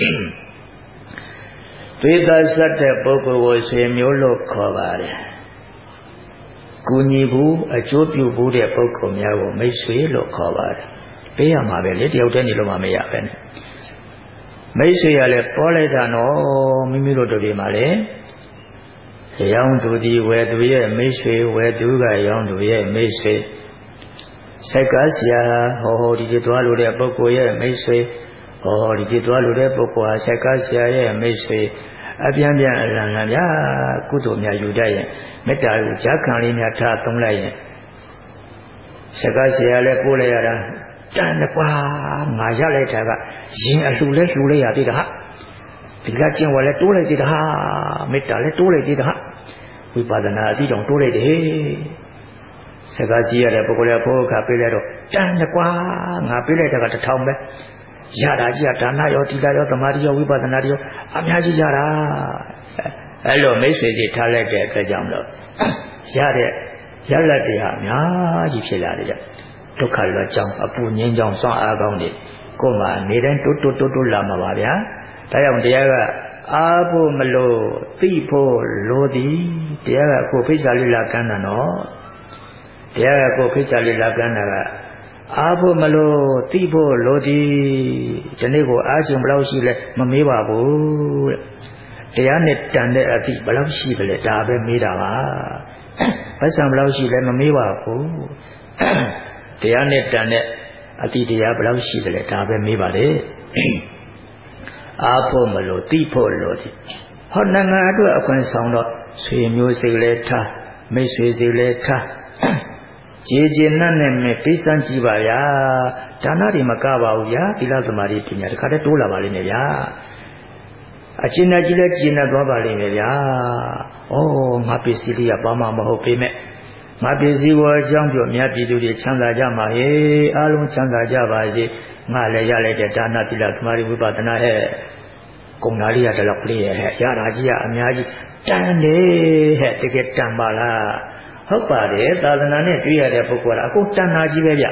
သွေးသားဆက်တဲ့ပုဂ္ဂိုလ်ကိုဆွေမျိုးလို့ခေါ်ပါတယ်ကူညီဘူးအကျိုးပြုဘူးတဲ့ပုဂ္ဂိုလ်များကိုမိတ်ဆွေလို့ခေါ်ပါတယ်ပေးရမှာပဲလေတယောက်တည်းနေလို့မှမရပဲနဲ့မိတ်ဆွေရလည်းပေါ်လိုက်တာနော်မိမိတို့တို့ဒီမှာလေရောင်းသူဒီဝယ်သူရဲ့မိတ်ဆွေဝယ်သူကရောင်းသူရဲ့မိတ်ဆွေစိုက်ကားဆရာဟောဒီသွားလို့တဲ့ပုဂ္ဂိုလ်ရဲ့မိတ်ဆွေဟောဒီသွားလို့တဲ့ပုဂ္ဂိုလ်ဟာစိုက်ကားဆရာရဲ့မိတ်ဆွေအပြန်ပြန်အလံလံဗျာကုသိုလ်များယူတတ်ရင်မေတ္တာကိုဈာခံလေးများထားသုံးလိုက်ရင်စကားဆရာလည်းပို့လိုက်ရတာတန်ကွာငါရလိုက်တာကရင်အလှလဲလှူလိုက်ရသေးတာဟာဒီကကျင့်ဝတ်လဲတိုးလိုက်သေးတာဟာမေတ္တာလဲတိုးလိုက်သေးတာဟာဝိပဿနာအသိတောင်တိုးလိုက်တယ်စကားကြီးရတဲ့ပုဂ္ဂိုလ်ရဲ့ဘုရားပေးလိုက်တော့တန်ကွာငါပေးလိုက်တာက1000ပဲရတာကြီးကဒါနရောသီလရောသမာဓိရောဝိပဿနာရောအများကြီးရတာအဲ့လိုမိတ်ဆွေကြီးထားလိုက်တဲ့အတွက်ကြောင့်လို့ရတဲ့ရလတ်တွေဟာအများကြီးဖြစ်လာတယ်ဒုက္ခလွတ်ကြောင်းအပူငြင်းကြောင်းစွန့်အားကောင်းတွေကိုယ်မှာနေတိုင်းတိုးလာမှာပါဗျာဒါကြောင့်တရားကအားဖို့မလို့သိဖို့လိုသည်တရားကကိုဖိစ္ဆာလိလကမ်းတာနော်တရားကကိုဖိစ္ဆာလိလကမ်းတာကအားဖို့မလို့သိဖို့လိုသည်ဒီနေ့ကိုအားရှင်ဘယ်လောက်ရှိလဲမမေးပါဘူးတရားနဲ့တန်တဲ့အသည့်ဘယ်လောက်ရှိတယ်လဲဒါပဲမေးတာပါပတ်စံဘယ်လောက်ရှိလဲမမေးပါဘူးတရားနဲ့တန်တဲ့အသည့်တရားဘယ်လောက်ရှိတယ်လဲဒါပဲမေးပါလေအားဖို့မလို့သိဖို့လိုသည်ဟောနိုင်ငံအတွက်အခွင့်ဆောင်တော့ဆွေမျိုးစိတ်လဲထားမိတ်ဆွေစိတ်လဲထားကျေနပ်နဲ့မဲ့ပိစံကြည့်ပါဗျာဒါနတွေမကပါဘူးဗျာသီလသမာဓိပညာတခါတည်းတိုးလာပါလိမ့်မယ်ဗျာအကျဉ်းနဲ့ကြီးလဲကျဉ်းနဲ့သွားပါလိမ့်မယ်ဗျာဩငါပစ္စည်းလေးကဘာမှမဟုတ်ပေမဲ့ငါပစ္စည်းကိုအကြောင်းပြောမြတ်ပြည်သူတွေချမ်းသာကြမှာဟေးအားလုံးချမ်းသာကြပါစေငါလည်းရလိုက်တဲ့ဒါနသီလသမာဓိဝိပဿနာဟဲ့ကုံသားလေးကတလောက်လေးရဲ့ဟဲ့ရတာကြီးကအများကြီးတန်တယ်ဟဲ့တကယ်တန်ပါလားဟုတ်ပါတယ်သာသနာနဲ့တွေ့ရတဲ့ပုဂ္ဂိုလ်ကအခုတဏှာကြီးပဲဗျ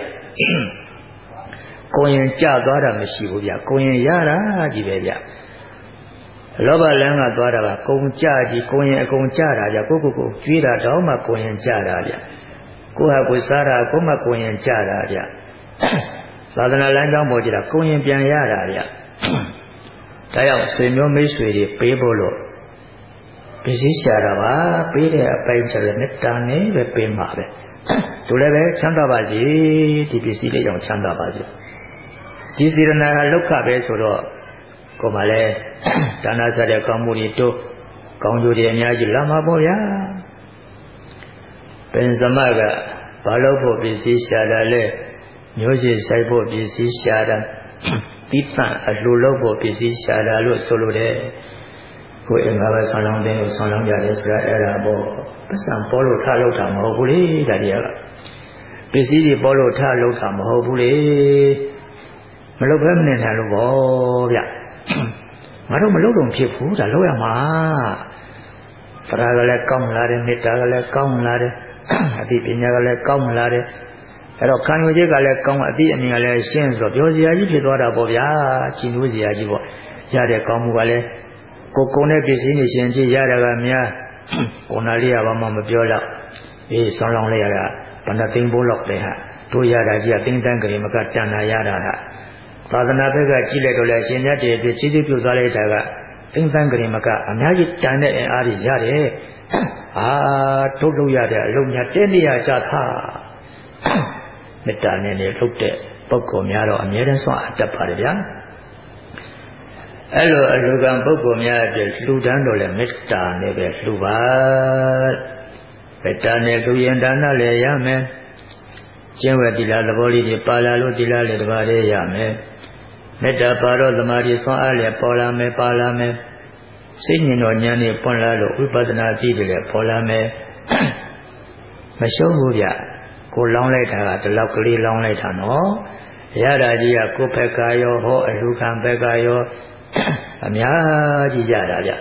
ကိုရင်ကြသွားတာမရှိဘူးဗျကိုရင်ရတာကြီးပဲဗျလောဘလန်းကသွားတာကကုံကြကြီးကိုရင်အကုန်ကြတာဗျကိုကျွေးတာတော့မှကိုရင်ကြတာဗျကိုဟာကိုစားတာကိုမှကိုရင်ကြတာဗျသာသနာလမ်းကြောင်းပေါ်ကြတာကိုရင်ပြန်ရတာဗျဒါကြောင့်ဆွေမျိုးမိတ်ဆွေတွေပေးဖို့လို့ပစ္စည်းရှာတာပါပေးတဲ့အပိုင်းကျလည်းမေတ္တာနဲ့ပဲပေးမှာပဲသူလည်းပဲချမ်းသာပါစေဒီပစ္စည်းလေးကြောင့်ချမ်းသာပါစေဒီစေရနာကလောက်ခပဲဆိုတော့ကိုယ်မှလည်းဒါနဆက်တဲ့ကောင်းမှုတွေတို့ကောင်းကျိုးတွေအများကြီးလာမှာပေါ့ဗျာပင်စမကဘာလို့ဖို့ပစ္စည်းရှာတာလဲမျိုးစေ့ဆိုင်ဖို့ပစ္စည်းရှာတာတိပံအလှလို့ဖို့ပစ္စည်းရှာတာလို့ဆိုလိုတယ်ကိုယ်အင်္ဂါပဲဆောင်းလောင်းတဲ့ကိုဆောင်းလောင်းကြတယ်ဆိုတာအဲ့ဒါပေါ့ပတ်စံပေါ်လို့ထားလို့တာမဟုတ်ဘူးလေဒါတွေကပစ္စည်းတွေပေါ်လို့ထားလို့တာမဟုတ်ဘူးလေမလုပ်ဘဲမနေနိုင်လို့ပေါ့ဗျငါတို့မလုပ်တော့ဖြစ်ဘူးဒါလုပ်ရမှာတရားကလည်းကောင်းလာတယ်မေတ္တာကလည်းကောင်းလာတယ်အသိပညာကလည်းကောင်းလာတယ်အဲ့တော့ခံယူခြင်းကလည်းကောင်းအသိအမြင်ကလည်းရှင်းဆိုတော့ပြောစရာကြီးဖြစ်သွားတာပေါ့ဗျာချီးနူးစရာကြီးပေါ့ရတဲ့ကောင်းမှုကလည်းကိုကုံတဲ့ပစ္စည်းနေရှင်ကြည့်ရတာကများကိုနာလေးကဘာမှမပြောတော့ဆောင်းလောင်းလေးရတာဘဏ္ဍသိန်းဘိုးလောက်ပဲဟာတို့ရတာကြီးကသိန်းတန်းကလေးမကတန်တာရတာဟာသာသနာဘက်ကကြည့်လိုက်တော့လေရှင်မြတ်တွေပြည့်စည်ပြုသွားလိုက်တာကသိန်းတန်းကလေးမကအများကြီးတန်တဲ့အင်အားကြီးရတယ်ထုတ်လို့ရတဲ့အလုံးများတဲနေရကြတာမေတ္တာနဲ့လေထုတ်တဲ့ပုဂ္ဂိုလ်များတော့အမြဲတမ်းဆွမ်းအပ်တတ်ပါတယ်ဗျာအဲ့လိုအလူကံပုဂ္ဂိုလ်များအတွက်လှူဒန်းတော့လေမေတ္တာနဲ့ပဲလှူပါမေတ္တာနဲ့လှူရင်ဒါနလည်းရမယ်ကျင့်ဝတ်သီလသဘောလေးတွေပါလာလို့သီလလည်းတစ်ပါးတည်းရမယ်မေတ္တာပါတော့သမာဓိဆွမ်းအားလည်းပေါ်လာမယ်ပါလာမယ်စိတ်ဉာဏ်တော်ဉာဏ်နဲ့ပွင့်လာလို့ဝိပဿနာကြည့်တယ်လည်းပေါ်လာမယ်မရှုံးဘူးဗျကိုလောင်းလိုက်တာကဒီလောက်ကလေးလောင်းလိုက်တာနော်ရတာကြီးကကိုယ်ဘက်ကရောဟောအလူခံဘက်ကရောအများကြီးရတာဗျ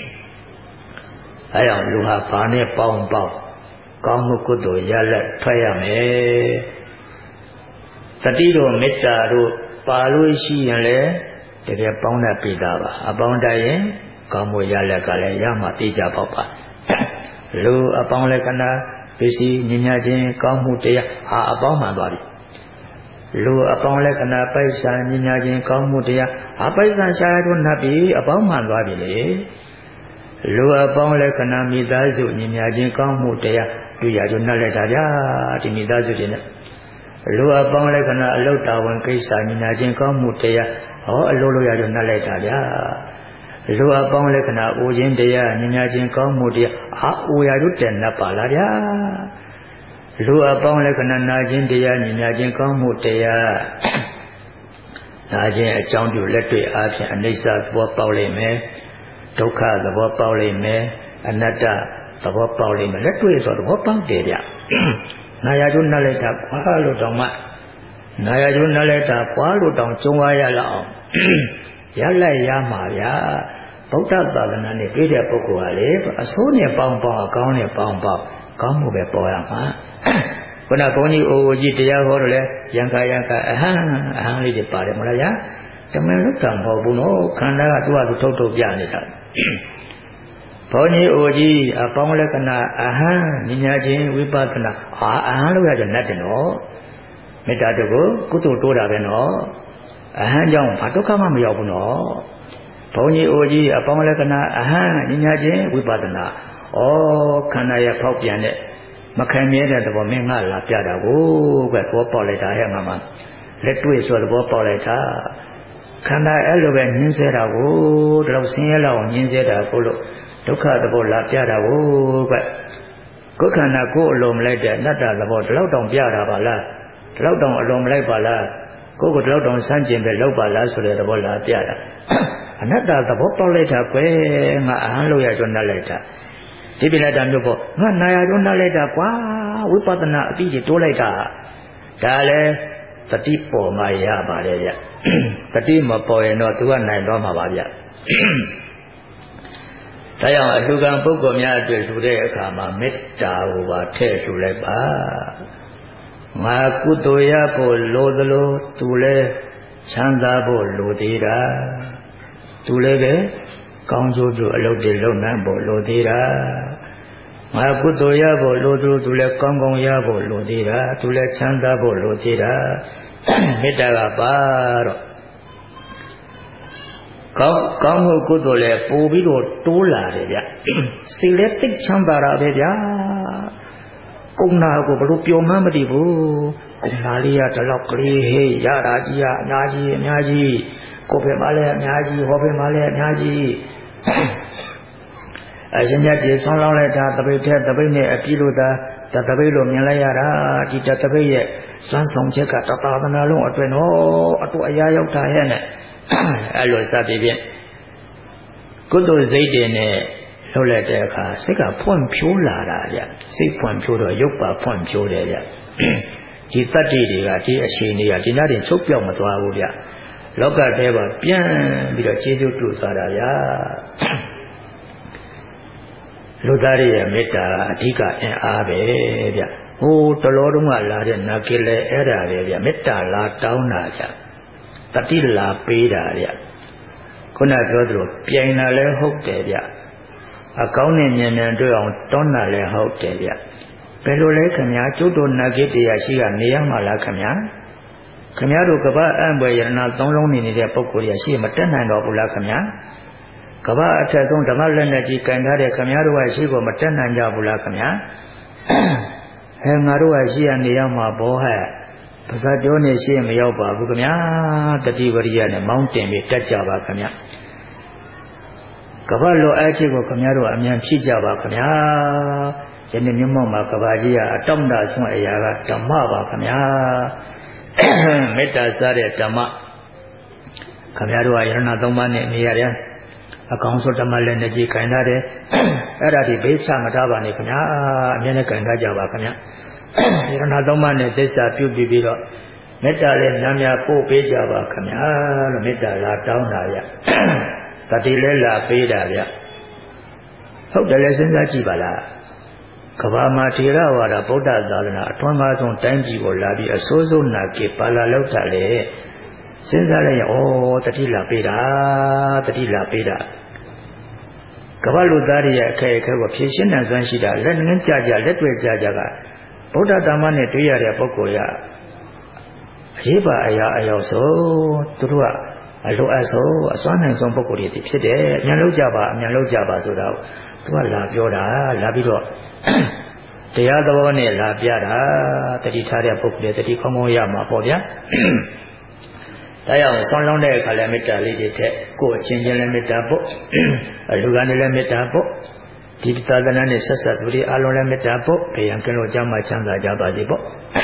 အဲကြောင့်လူဟာဘာနဲ့ပေါင်းကောင်းမှုကုသိုလ်ရလက်ထွက်ရမယ်တတိတို့မေတ္တာတို့ပါလို့ရှိရင်လည်းတကယ်ပေါင်းတတ်ပြီသားပါအပေါင်းတတ်ရင်ကောင်းမှုရလက်ကလည်းရမှသိကြပေါ့ပါလူအပေါင်းလက္ခဏာပစ္စည်းညီမျှခြင်းကောင်းမှုတရားအပေါင်းမှန်သွားပြီလူအပေါင်းလက္ခဏာပိုက်ဆံညီမျှခြင်းကောင်းမှုတရားပိုက်ဆံရှားတို့နှပ်ပြီးအပေါင်းမှန်သွားပြီလေလူအပေါင်းလက္ခဏာမိသားစုညီမျှခြင်းကောင်းမှုတရားတွေ့ရကြနှပ်လိုက်တာဗျာဒီမိသားစုချင်းနဲ့လူအပေါင်းလက္ခဏာအလုတ်တာဝန်ကိစ္စညီမျှခြင်းကောင်းမှုတရားအလုပ်လုပ်ရကြနှပ်လိုက်တာဗျာလူအပေါင်းလက္ခဏာအိုခြင်းတရားမြင်များခြင်းကောင်းမှုတရားအိုရတို့တည်နပ်ပါလားဗျာလူအပေါင်းလက္ခဏာနာခြင်းတရားမြင်များခြင်းကောင်းမှုတရားနာခြင်းအကြောင်းပြုလက်တွေ့အားဖြင့်အနိစ္စသဘောပေါက်လိမ့်မယ်ဒုက္ခသဘောပေါက်လိမ့်မယ်အနတ္တသဘောပေါက်လိမ့်မယ်လက်တွေ့ဆိုသဘောပေါက်တယ်ဗျနာရကျိုးနားလိုက်တာကွာလို့တောင်မှနာရကျိုးနားလိုက်တာကွာလို့တောင်ကြုံရရလောက်အောင်ရလိုက်ရမှာဗျာဗုဒ္ဓသာသနာနဲ့တွေ့တဲ့ပုဂ္ဂိုလ်ဟာလေအဆိုးနဲ့ပေါင်းပေါင်းအကောင်းနဲ့ပေါင်းပေါင်းကောင်းမှုပဲပေါ်ရမှာခုနဘုန်းကြီးအိုကြီးတရားဟောတော့လေယံခါအဟံလေးတွေပါတယ်မလားဗျာတမန်လောက်တာမဟုတ်ဘူးနော်ခန္ဓာကသူ့ဟာသူထုတ်ပြနေတာဘုန်းကြီးအိုကြီးအပေါင်းလက္ခဏာအဟံဉာဏ်ချင်းဝိပဿနာအဟံလို့ရကြတတ်တယ်နော်မေတ္တာတို့ကိုကုသိုလ်တိုးတာပဲနော်အဟံကြောင့်ဘာဒုက္ခမှမရောက်ဘူးနော်ဘုန်းကြီးအိုကြီးအပေါင်းလက္ခဏာအဟံဉာဏ်ချင်းဝိပဿနာခန္ဓာရဖောက်ပြန်တဲ့မခံမြဲတဲ့သဘောမင်းငါလာပြတာကိုပဲသဘောပေါက်လိုက်တာရဲ့မှာလက်တွေ့ဆိုသဘောပေါက်လိုက်တာခန္ဓာအဲ့လိုပဲညှင်းဆဲတာကိုဒီလောက်ဆင်းရဲလောက်ညှင်းဆဲတာကိုလို့ဒုက္ခသဘောလာပြတာကိုပဲကိုယ်ခန္ဓာကိုယ်အလိုမလိုက်တဲ့အနတ္တသဘောဒီလောက်တောင်ပြတာပါလားဒီလောက်တောင်အလိုမလိုက်ပါလားကိုယ်ကိုဒီလောက်တောင်စမ်းကျင်ပဲလောက်ပါလားဆိုတဲ့သဘောလာပြတာအနတ္တသဘောပေါက်လိုက်တာကွယ်ငါအဟံလို့ရကျွန်းနှက်လိုက်တာဒီပြလက်တာမျိုးပေါ့ငါနာရကျွန်းနှက်လိုက်တာကွာဝိပဿနာအပြီးကြီးတိုးလိုက်တာဒါလည်းတတိပေါ်မှရပါတယ်ဗျတတိမပေါ်ရင်တော့သူကနိုင်တော့မှာပါဗျဒါကြောင့်အလှူခံပုဂ္ဂိုလ်များအတွက်လှူတဲ့အခါမှာမေတ္တာကိုပါထည့်လှူလိုက်ပါငါကုသိုလ်ရဖို့လိုသလိုသူလည်းချမ်းသာဖို့လိုသေးတာသူလည်းပဲကောင်းကျိုးပြုအလုပ်တွေလုပ်နိုင်ဖို့လိုသေးတာငါကုသိုလ်ရဖို့လိုသူလည်းကောင်းကောင်းရဖို့လိုသေးတာသူလည်းချမ်းသာဖို့လိုသေးတာမေတ္တာကပါတော့ကောင်းမှုကုသိုလ်လည်းပို့ပြီးတော့တိုးလာတယ်ဗျစိတ်လည်းသိချမ်းသာတာပဲဗျာကုဏ္ဏကိုဘလို့ပျော်မှန်းမသိဘူးကုဏ္ဏလေးကတလောက်ကလေးဟေးရတာကြီးကအများကြီးကိုယ်ပဲမှလည်းအများကြီးဟောပဲမှလည်းအများကြီးအရှင်မြတ်ကြီးဆောင်းလောင်းလိုက်တာတပိတ်နဲ့အပြည့်လို့သာတပိတ်လို့မြင်လိုက်ရတာဒီတပိတ်ရဲ့စွမ်းဆောင်ချက်ကတသာသနာလုံးအတွက်နော်အတူအရာရောက်တာရဲ့နဲ့အဲ့လိုစသည်ဖြင့်ကုသိုလ်စိတ်တွေနဲ့လှုပ်လိုက်တဲ့အခါစိတ်ကဖွံ့ဖြိုးလာတာဗျစိတ်ဖွံ့ဖြိုးတော့ရုပ်ပါဖွံ့ဖြိုးတယ်ဗျဒီတတ္တိတွေကဒီအခြေအနေကဒီနာတင်ချုပ်ပြောက်မသွားဘူးဗျလောကထဲပါပြန်ပြီးတော့ခြေကျုပ်တူသွားတာဗျာလူသားရဲ့မေတ္တာအဓိကအင်အားပဲဗျဟိုတလောတုန်းကလာတဲ့နာကိလေအဲ့ဒါပဲဗျမေတ္တာလာတောင်းတာဗျတတိလာပေးတာဗျခုနပြောသလိုပြိုင်တာလည်းဟုတ်တယ်ဗျအကောင်းနဲ့မြန်တွေ့အောင်တောင်းတာလည်းဟုတ်တယ်ဗျဘယ်လိုလဲခင်ဗျာကျုပ်တို့နာကိတရားရှိကနေရမှာလားခင်ဗျာခင်ဗျားတို့ကပ္ပအံ့ဘွယ်ယရဏသုံးလုံးနေတဲ့ပုဂ္ဂိုလ်ရရှိမတက်နိုင်တော့ဘူးလားခင်ဗျာကမ္ဘာအထက်ဆုံးဓမ္မလက်နဲ့ကြီးကင်ထားတဲ့ခင်ဗျားတို့ကရှိကိုမတက်နိုင်ကြဘူးလားခင်ဗျာငါတို့ကရှိရနေရမှာဘောဟဲ့ပါဇာကျော်နဲ့ရှိမရောက်ပါဘူးခင်ဗျာတတိဝရိယနဲ့မောင်းတင်ပြီးတက်ကြပါခင်ဗျာကမ္ဘာလိုအပ်ချက်ကိုခင်ဗျားတို့အမြန်ဖြည့်ကြပါခင်ဗျာယနေ့မြတ်မောမှာကမ္ဘာကြီးကအတောင့်တဆုံးအရာကဓမ္မပါခင်ဗျာမေတ္တာစားတဲ့ဓမ္မခင်ဗျားတို့ကယရဏသုံးပါးနဲ့နေရတယ်အကောင်ဆိုဓမ္မလည်းနဲ့ကြည်ခံရတယ်အဲ့ဒါဒီဘေးချမထားပါနဲ့ခင်ဗျာအမြဲတမ်းခံထားကြပါခင်ဗျာယရဏသုံးပါးနဲ့သစ္စာပြုပြီးတော့မေတ္တာလည်းနာများပို့ပေးကြပါခင်ဗျာလို့မေတ္တာလာတောင်းတာရတတိလည်းလာပေးတာဗျဟုတ်တယ်လေစဉ်းစားကြည့်ပါလားကဘာမှာထေရဝါဒဗုဒ္ဓသာသနာအထွန်းကားဆုံးတိုင်းပြည်ကိုလာပြီးအစိုးဆုံးနာကေပါလာလောက်တာလေစဉ်းစားလိုက်ရင်တတိလာပေးတာကဘာလူသားတွေရဲ့အခက်အခဲကိုဖြေရှင်းနိုင်စွမ်းရှိတာလက်ငင်းကြလက်တွေ့ကြကဗုဒ္ဓဓမ္မနဲ့တွေ့ရတဲ့ပုဂ္ဂိုလ်ရအရေးပါအရာအရောက်ဆုံးသူတို့ကအလိုအပ်ဆုံးအစွမ်းနိုင်ဆုံးပုဂ္ဂိုလ်တွေဖြစ်တယ်အမြန်လောက်ကြပါဆိုတာသူကလာပြောတာလာပြီးတော့တရားသဘောနဲ့လာပြတာတတိထားတဲ့ပုဂ္ဂိုလ်တွေတတိကောင်းကောင်းရမှာပေါ့ဗျာဒါကြောင့်ဆောင်းလောင်းတဲ့အခါလည်းမေတ္တာလေးတွေထက်ကိုယ်အချင်းချင်းလည်းမေတ္တာပို့အလူကလည်းမေတ္တာပို့ဒီသာသနာနဲ့ဆက်ဆက်သူတွေအလုံးလည်းမေတ္တာပို့ဘယ်ရန်ကလို့ကြမှာချမ်းသာကြပါစေပေါ့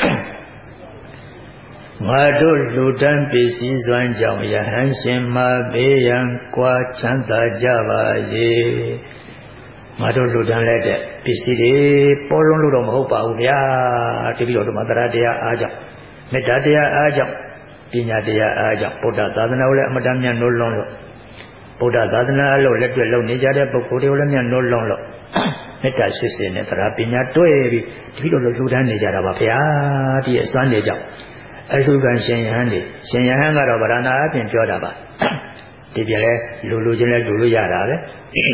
ငါတို့လူတန်းပစ္စည်းစွမ်းကြောင့်ယဟန်ရှင်မှာဘေးရန်ကွာချမ်းသာကြပါစေငါတို့လူတန်းလက်တဲ့ပစ္စည်းတွေပေါ်လုံးလို့တော့မဟုတ်ပါဘူးဗျာတပည့်တော်တို့မှာတရားတရားအားကြောင့်မေတ္တာတရားအားကြောင့်ပညာတရားအားကြောင့်ဗုဒ္ဓသာသနာကိုလည်းအမတန်မြတ်နိုးလွန်းလို့ဗုဒ္ဓသာသနာအလို့လက်တွေ့လုပ်နေကြတဲ့ပုဂ္ဂိုလ်တွေကိုလည်းမြတ်နိုးလွန်းလို့မေတ္တာရှိစေနဲ့တရားပညာတွဲပြီးတပည့်တော်တို့လူတန်းနေကြတာပါဗျာဒီအစွမ်းတွေကြောင့်အလှူခံရှင်ယဟန်တွေရှင်ယဟန်ကတော့ဗရဏာအပြင်ပြောတာပါဒီပြလဲလူချင်းလဲလူလို့ရတာပဲ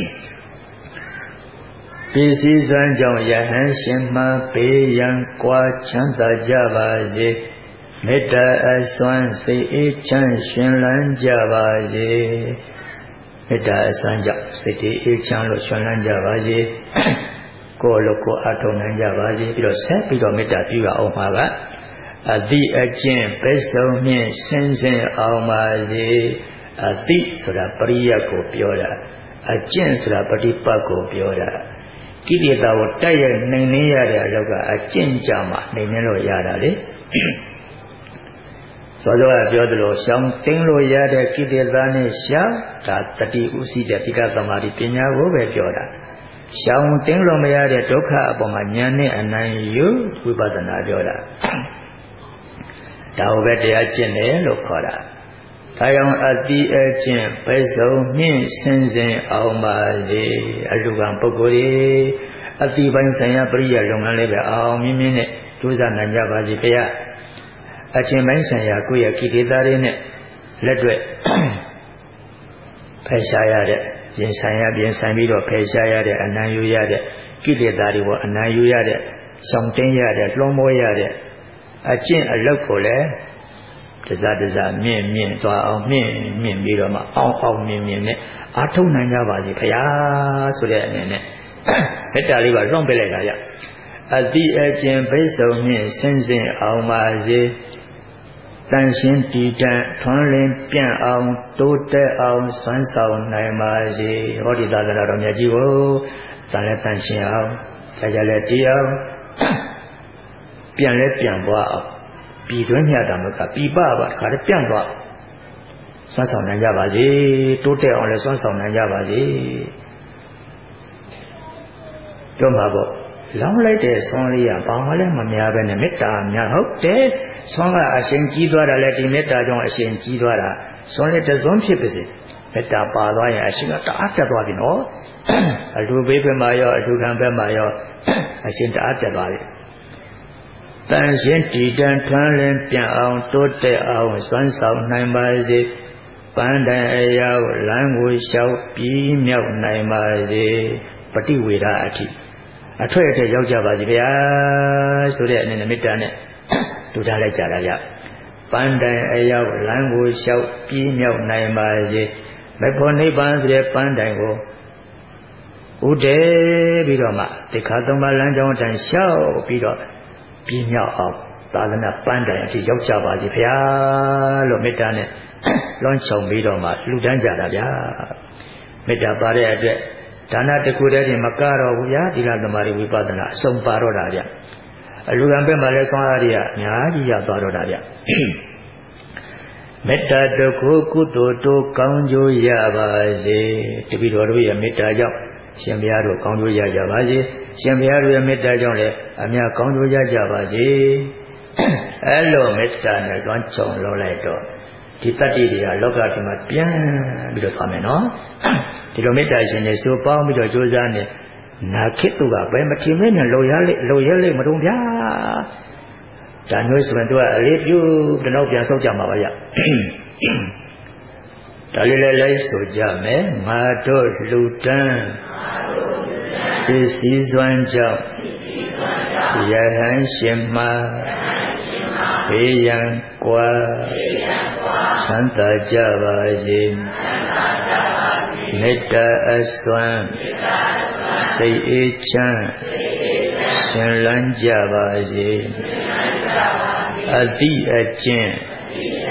ပစ္စည်းစွမ်းကြောင့်ယဟန်ရှင်မှဘေးရန်ကွာချမ်းသာကြပါစေမေတ္တာအစွမ်းစိတ်အေးချမ်းရှင်လန်းကြပါစေမေတ္တာအစွမ်းကြောင့်စိတ်အေးချမ်းလို့ရှင်လန်းကြပါစေကိုယ်လိုကိုယ်အထောက်နိုင်ကြပါစေပြီးတော့ဆက်ပြီးတော့မေတ္တာပြုရအောင်ပါကအတိအကျင့်ဘက်ဆုံးမြင့်ဆင်းဆင်းအောင်ပါစေအတိဆိုတာပရိယတ်ကိုပြောတာအကျင့်ဆိုတာပฏิပတ်ကိုပြောတာကိလေသာကိုတိုက်ရိုက်နှိမ်နင်းရတဲ့အလုပ်ကအကျင့်ကြမှာနှိမ်နင်းလို့ရတာလေစောစောကပြောသလိုရှောင်တင်းလို့ရတဲ့ကိလေသာနဲ့ရှောင်ဒါတတိဥသိတဲ့ပိဋကသမာဓိပညာကိုပဲပြောတာရှောင်တင်းလို့မရတဲ့ဒုက္ခအပေါ်မှာဉာဏ်နဲ့အနိုင်ယူဝိပဿနာပြောတာဒါကိုပဲတရားကျင့်တယ်လို့ခေါ်တာဒါကြောင့်အတိအကျင့်ပဲဆုံးမြင့်ဆင်းဆင်းအောင်ပါစေအလူကံပုဂ္ဂိုလ်တွေအတိပိုင်းဆိုင်ရာပရိယလုပ်ငန်းလေးပဲအောင်မြင်မြင်နဲ့ကြိုးစားနိုင်ကြပါစေဗျာအချင်းပိုင်းဆိုင်ရာကိုယ့်ရဲ့ကိလေသာတွေနဲ့လက်တွေ့ဖယ်ရှားရတဲ့ရင်ဆိုင်ရပြင်ဆိုင်ပြီးတော့ဖယ်ရှားရတဲ့အနံယူရတဲ့ကိလေသာတွေကိုအနံယူရတဲ့ရှောင်တင်းရတဲ့လွှမ်းမိုးရတဲ့အကျင့်အလုပ်ကိုလည်းတစားတစားမြင့်မြင့်သွားအောင်မြင့်မြင့်ပြီးတော့မှအောင်မြင့်မြင့်နဲ့အားထုတ်နိုင်ကြပါစေခရားဆိုတဲ့အနေနဲ့မေတ္တာလေးပါလွှမ်းပေးလိုက်တာကြအတိအကျင့်ဘိဆုံးမြင့်ဆင်းဆင်းအောင်ပါစေတန်ရှင်းတည်တံ့ထွန်းလင်းပြန့်အောင်တိုးတက်အောင်စွမ်းဆောင်နိုင်ပါစေဟောဒီသာသနာတော်မြတ်ကြီးကိုတန်လည်းတန်ရှင်းအောင်ကြလည်းတည်အောင်ပြန်လဲပြန်သွားအောင်ပြည်တွင်းမြတ်တာမကပြည်ပပါခါတည်းပြန်သွားစွမ်းဆောင်နိုင်ကြပါစေတိုးတက်အောင်လည်းစွမ်းဆောင်နိုင်ကြပါစေတို့မှာပေါ့လောင်းလိုက်တဲ့ဆွမ်းလေးကဘာမှလည်းမများပဲနဲ့မေတ္တာများဟုတ်တယ်ဆွမ်းကအရှင်ကြီးသွားတာလည်းဒီမေတ္တာကြောင့်အရှင်ကြီးသွားတာဆွမ်းလည်းတစွန်းဖြစ်ပါစေမေတ္တာပါသွားရင်အရှင်ကတအားတက်သွားပြီနော်အလူဘေးဘက်မှာရောအလူခံဘက်မှာရောအရှင်တအားတက်သွားပြီတန်ရှင်းတည်တံ့ထွန်းလင်းပြန်အောင်တိုးတက်အောင်စွမ်းဆောင်နိုင်ပါစေပန်းတိုင်အရာလမ်းကိုလျှောက်ပြီးမြောက်နိုင်ပါစေပฏิဝေဒအထိအထွတ်အထက်ရောက်ကြပါစေဗျာဆိုတဲ့အနေနဲ့မေတ္တာနဲ့လူထားလိုက်ကြတာကြပန်းတိုင်အရာလမ်းကိုလျှောက်ပြီးမြောက်နိုင်ပါစေမဖို့နိဗ္ဗာန်ဆိုတဲ့ပန်းတိုင်ကိုဥတည်ပြီးတော့မှတိခါသုံးပါးလမ်းကြောင်းအတိုင်းလျှောက်ပြီးတော့ပြင်းမြောက်အောင်သာသနာပန်းတိုင်အထိရောက်ကြပါစေဗျာလို့မေတ္တာနဲ့လွှမ်းခြုံပြီးတော့မှလှူဒန်းကြတာဗျာမေတ္တာပါတဲ့အတွက်ဒါနတစ်ခုတည်းတင်မကတော့ဘူးဗျာဒီလသမာဓိဝိပဿနာအစုံပါတော့တာဗျအလူကံဘက်မှာလည်းဆွမ်းအားတွေကအများကြီးရသွားတော့တာဗျမေတ္တာတခုကုသိုလ်တို့ကောင်းကျိုးရပါစေတပည့်တော်တို့ရဲ့မေတ္တာကြောင့်ရှင်ဘုရားတို့ကောင်းကျိုးရကြပါစေရှင်ဘုရားတို့ရဲ့မေတ္တာကြောင့်လည်းအများကောင်းကျိုးရကြပါစေအဲ့လိုမေတ္တာနဲ့လွှမ်းခြုံလို့လိုက်တော့ဒီတတ္တိတွေကလောကဒီမှာပြန်ပြီးတော့သွားမယ်နော်ဒီလိုမေတ္တာရှင်တွေဆိုပေါင်းပြီးတော့ကြိုးစားနေနာခိတုကဘယ်မထင်မဲနဲ့လုံရလိမ့်မတုံဗျာဒါမျိုးဆိုရင်သူကအလေးပြုတနောက်ပြန်ဆောက်ကြမှာပါဗျဒါလေးလည်းလိုက်ဆိုကြမယ်ငါတို့လူတန်းပစ္စည်းစွမ်းကြောင့်ယဟန်ရှင်မှာဘေးရန်ကွာချမ်းသာကြပါစေမေတ္တာအစွမ်းစိတ်အေးချမ်းရှင်လန်းကြပါစေအတိအကျင့်ဘ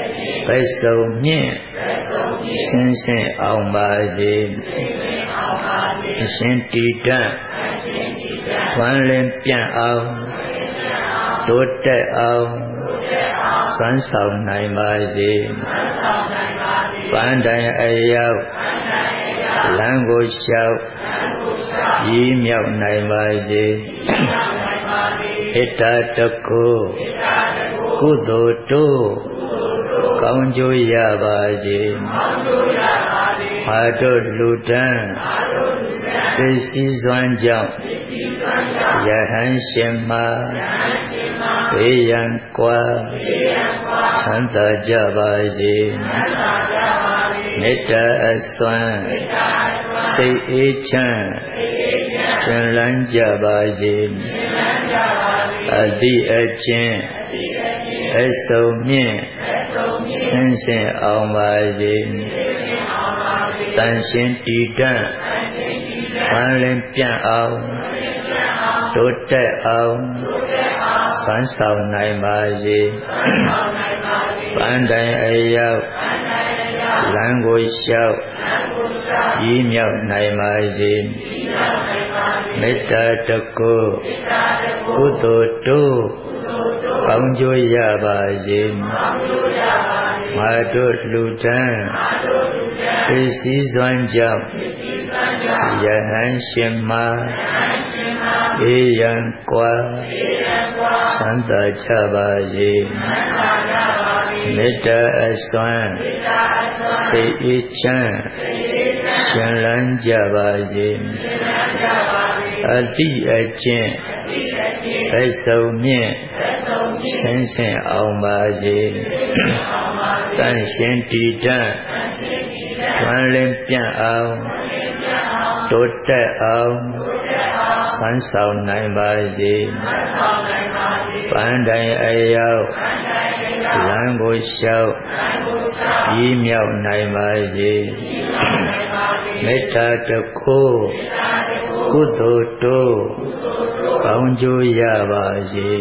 ဘက်ဆုံးမြင့်ဆင်းဆင်းအောင်ပါစေအရှင်တည်တတ်ဝမ်းလင်းပြန့်အောင်တိုးတက်အောင်စွမ်းဆောင်နိုင်ပါစေပန်းတိုင်အရောက်လမ်းကိုလျှောက်ဤမြောက်နိုင်ပါစေဣတ္တတကုကုသိုလ်တို့ကောင်းကျိုးရပါစေမာတို့လူတန်းသိစီစွမ်းကြောင့်ယဟန်ရှင်မှာဘေးရန်ကွာချမ်းသာကြပါစေမေတ္တာအစွမ်းစိတ်အေးချမ်းရှင်လန်းကြပါစေအတိအကျင့်အစုံမြင့်ဆင်းဆင်းအောင်ပါစေတန်ရှင်တည်တတ်ဝမ်းလင်းပြန့်အောင်တိုးတက်အောင်စွမ်းဆောင်နိုင်ပါစေပန်းတိုင်အရောက်လမ်းကိုလျှောက်ဤမြောက်နိုင်ပါစေမေတ္တာတကုကုသိုလ်တို့ကောင်းကျိုးရပါစေမာတို့လူတန်းသိစည်းစွမ်းကြောင့်ယဟန်ရှင်မှာအေးရန်ကွာချမ်းသာကြပါစေမေတ္တာအစွမ်းစိတ်အေးချမ်းရှင်လန်းကြပါစေအတိအကျင့်အစုံမြင့်ဆင်းဆင်းအောင်ပါစေတန်ရှင်တည်တတ်ဝမ်းလင်းပြန့်အောင်တိုးတက်အောင်ဆန်းဆောင်နိုင်ပါစေပန်းတိုင်အရောက်လမ်းကိုလျှောက်ဤမြောက်နိုင်ပါစေမေတ္တာတခုကုသိုလ်တို့ကောင်းကျိုးရပါစေ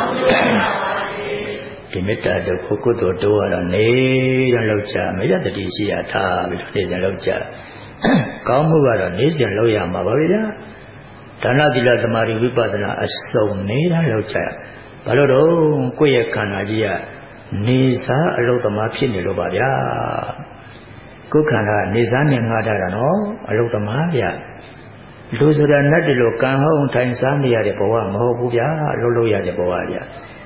ဒီမေတ္တာတခုကုသိုလ်တို့ကတော့နေတော့လောက်ကြမရတတိရှိရထားပြီးနေစဉ်လောက်ကြကောင်းမှုကတော့နေစဉ်လောက်ရမှာပါဗျာဒါနသီလသမာဓိဝိပဿနာအစုံနေတာလောက်ကြဘာလို့တော့ကိုယ့်ရဲ့ခန္ဓာကြီးကနေစားအလုသမားဖြစ်နေလို့ပါဗျာကိုယ်ခန္ဓာနေစားနဲ့ငှားတာနော်အလုသမားဗျလူဆိုတာနတ်တွေလိုကံဟောင်းထိုင်စားနေရတဲ့ဘဝမဟုတ်ဘူးဗျာလှုပ်လို့ရတဲ့ဘဝဗျာ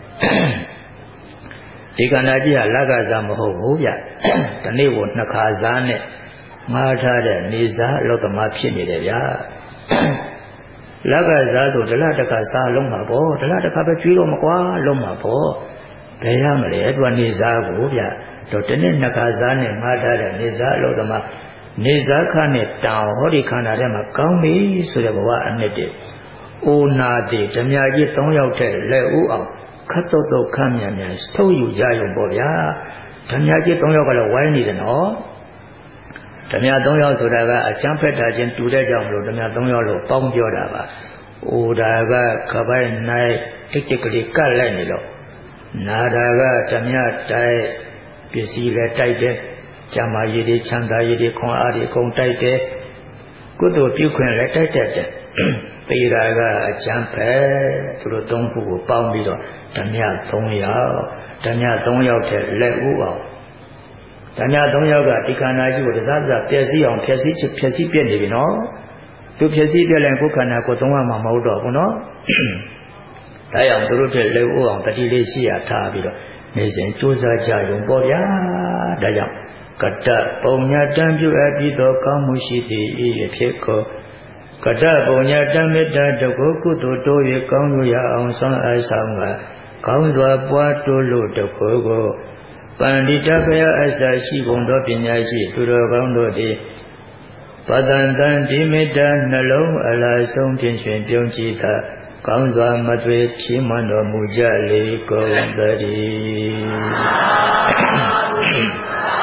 ဒီခန္ဓာကြီးကလက္ခဏာမဟုတ်ဘူးဗျဒီနေ့ကိုနှစ်ခါစားနဲ့ငှားထားတဲ့နေစားအလုသမားဖြစ်နေတယ်ဗျာလက္ခဏာဆိုဒလတကစားလုံးမှာပေါ့ဒလတကပဲကျွေးတော့မကွာလုံးမှာပေါ့ဘယ်ရမလဲသူကနေစားကိုဗျတော့ဒီနေ့နှစ်ခါစားနဲ့ငှားထားတဲ့နေစားအလုသမားနေစားခနဲ့တောင်ဟောဒီခန္ဓာထဲမှာကောင်းပြီဆိုတဲ့ဘဝအနှစ်တည်းအိုနာတိဓမြကြီး၃ယောက်တဲ့လက်ဦးအောင်ခတ်တုတ်တုတ်ခမ်းမြန်မြန်ထုတ်ယူကြရုံပေါ့ဗျာဓမြကြီး၃ယောက်ကလည်းဝိုင်းနေတယ်နော်ဓမြ၃ယောက်ဆိုတာကအကျမ်းဖက်တာချင်းတူတဲ့ကြောင့်မလို့ဓမြ၃ယောက်လို့ပေါင်းပြောတာပါအိုဒါကခပိုက်နိုင်တိတ်တိတ်ကလေးကတ်လိုက်နေလို့နာတာကဓမြတိုက်ပစ္စည်းလည်းတိုက်တယ်ကျမ်းမာရည်တွေချမ်းသာရည်တွေခွန်အားတွေအကုန်တိုက်တယ်ကုသိုလ်ပြုခွင့်လည်းတိုက်တတ်တယ်ပေတာကအကျမ်းဖက်သူတို့၃ခုကိုပေါင်းပြီးတော့ဓမြ3ယောက်ဓမြ3ယောက်တဲ့လက်ဦးအောင်ဓမြ3ယောက်ကဒီခန္ဓာကြီးကိုတစားတစားပျက်စီးအောင်ဖျက်ဆီးပြက်နေပြီနော်သူဖျက်ဆီးပြက်လိုက်ကိုယ်ခန္ဓာကိုသုံးရမှာမဟုတ်တော့ဘူးနော်ဒါကြောင့်သူတို့တဲ့လက်ဦးအောင်တတိလေးရှိရထားပြီးတော့နေစဉ်ကြိုးစားကြရုံပေါ့ဗျာဒါကြောင့်ကတ္တပုံညာတံပြုအပ်ပြီးသောကောင်းမှုရှိသည်ဤဖြစ်ကိုကတ္တပုံညာတံမေတ္တာတကုကုသိုလ်တိုး၍ကောင်းလို့ရအောင်ဆောင်အားဆောင်ကကောင်းစွာပွားတိုးလို့တကုကိုပန္တိတဘယအစရှိကုန်သောပညာရှိသူတော်ကောင်းတို့သည်ပတန်တန်ဒီမေတ္တာနှလုံးအလားဆုံးဖြင့်ရှင်ပြုံးကြည်သာကောင်းစွာမသွေဖြီးမှန်တော်မူကြလေကုန်သတည်း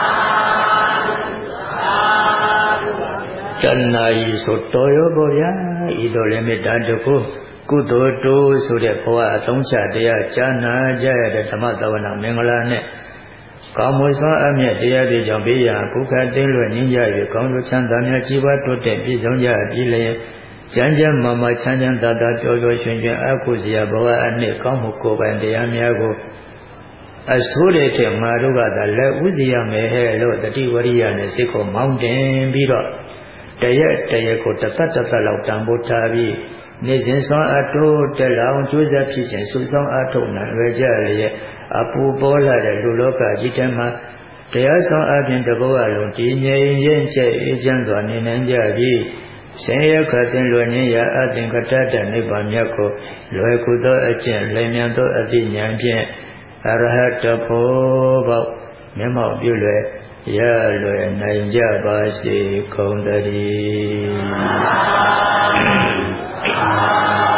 တဏှာကြီးဆိုတော်ရောပေါ့ဗျာဤတော်လည်းမေတ္တာတခုကုသိုလ်တိုးဆိုတဲ့ဘဝအသုံးချတရားကြားနာကြရတဲ့ဓမ္မသဝနာမင်္ဂလာနဲ့ကောင်းမှုစွမ်းအမြတ်တရားတွေကြောင့်ဘေးရာကုခသိလွတ်ငြိမ်းကြ၍ကောင်းကျိုးချမ်းသာများကြီးပွားတိုးတက်ပြည့်စုံကြပြီလျက်ကျမ်းကျမ်းမာမာချမ်းချမ်းသာသာပျော်ပျော်ရွှင်ရွှင်အကုစရာဘဝအနှစ်ကောင်းမှုကိုယ်ပိုင်တရားများကိုအဆိုးတဲ့ထက်မာတို့ကသာလက်ဥစီရမယ်ဟဲ့လို့တတိဝရိယနဲ့စိတ်ကိုမောင်းတင်ပြီးတော့တရက်ကိုတစ်သက်လောက်တန်ဖိုးထားပြီးနေစဉ်စွမ်းအတိုးတက်လောင်ကျိုးစားဖြစ်ခြင်းစုဆောင်အထုတ်နိုင်ရကြလျက်အပူပေါ်လာတဲ့လူလောကကြီးထဲမှာတရားဆောင်အပြင်တဘောအလုံးတည်ငြိမ်ရင်ကျဲအေးချမ်းစွာနေနိုင်ကြပြီးဆင်းရဲခတ်သိလွယ်ငြိမ်းရာအသင်္ကတ္တတနိဗ္ဗာန်မြတ်ကိုလွယ်ကူသောအကျင့်လျင်မြန်သောအသိဉာဏ်ဖြင့်အရဟတဖို့ပေါမျက်မှောက်ပြုလွယ်ရလွယ်နိုင်ကြပါစေကုန်သတည်း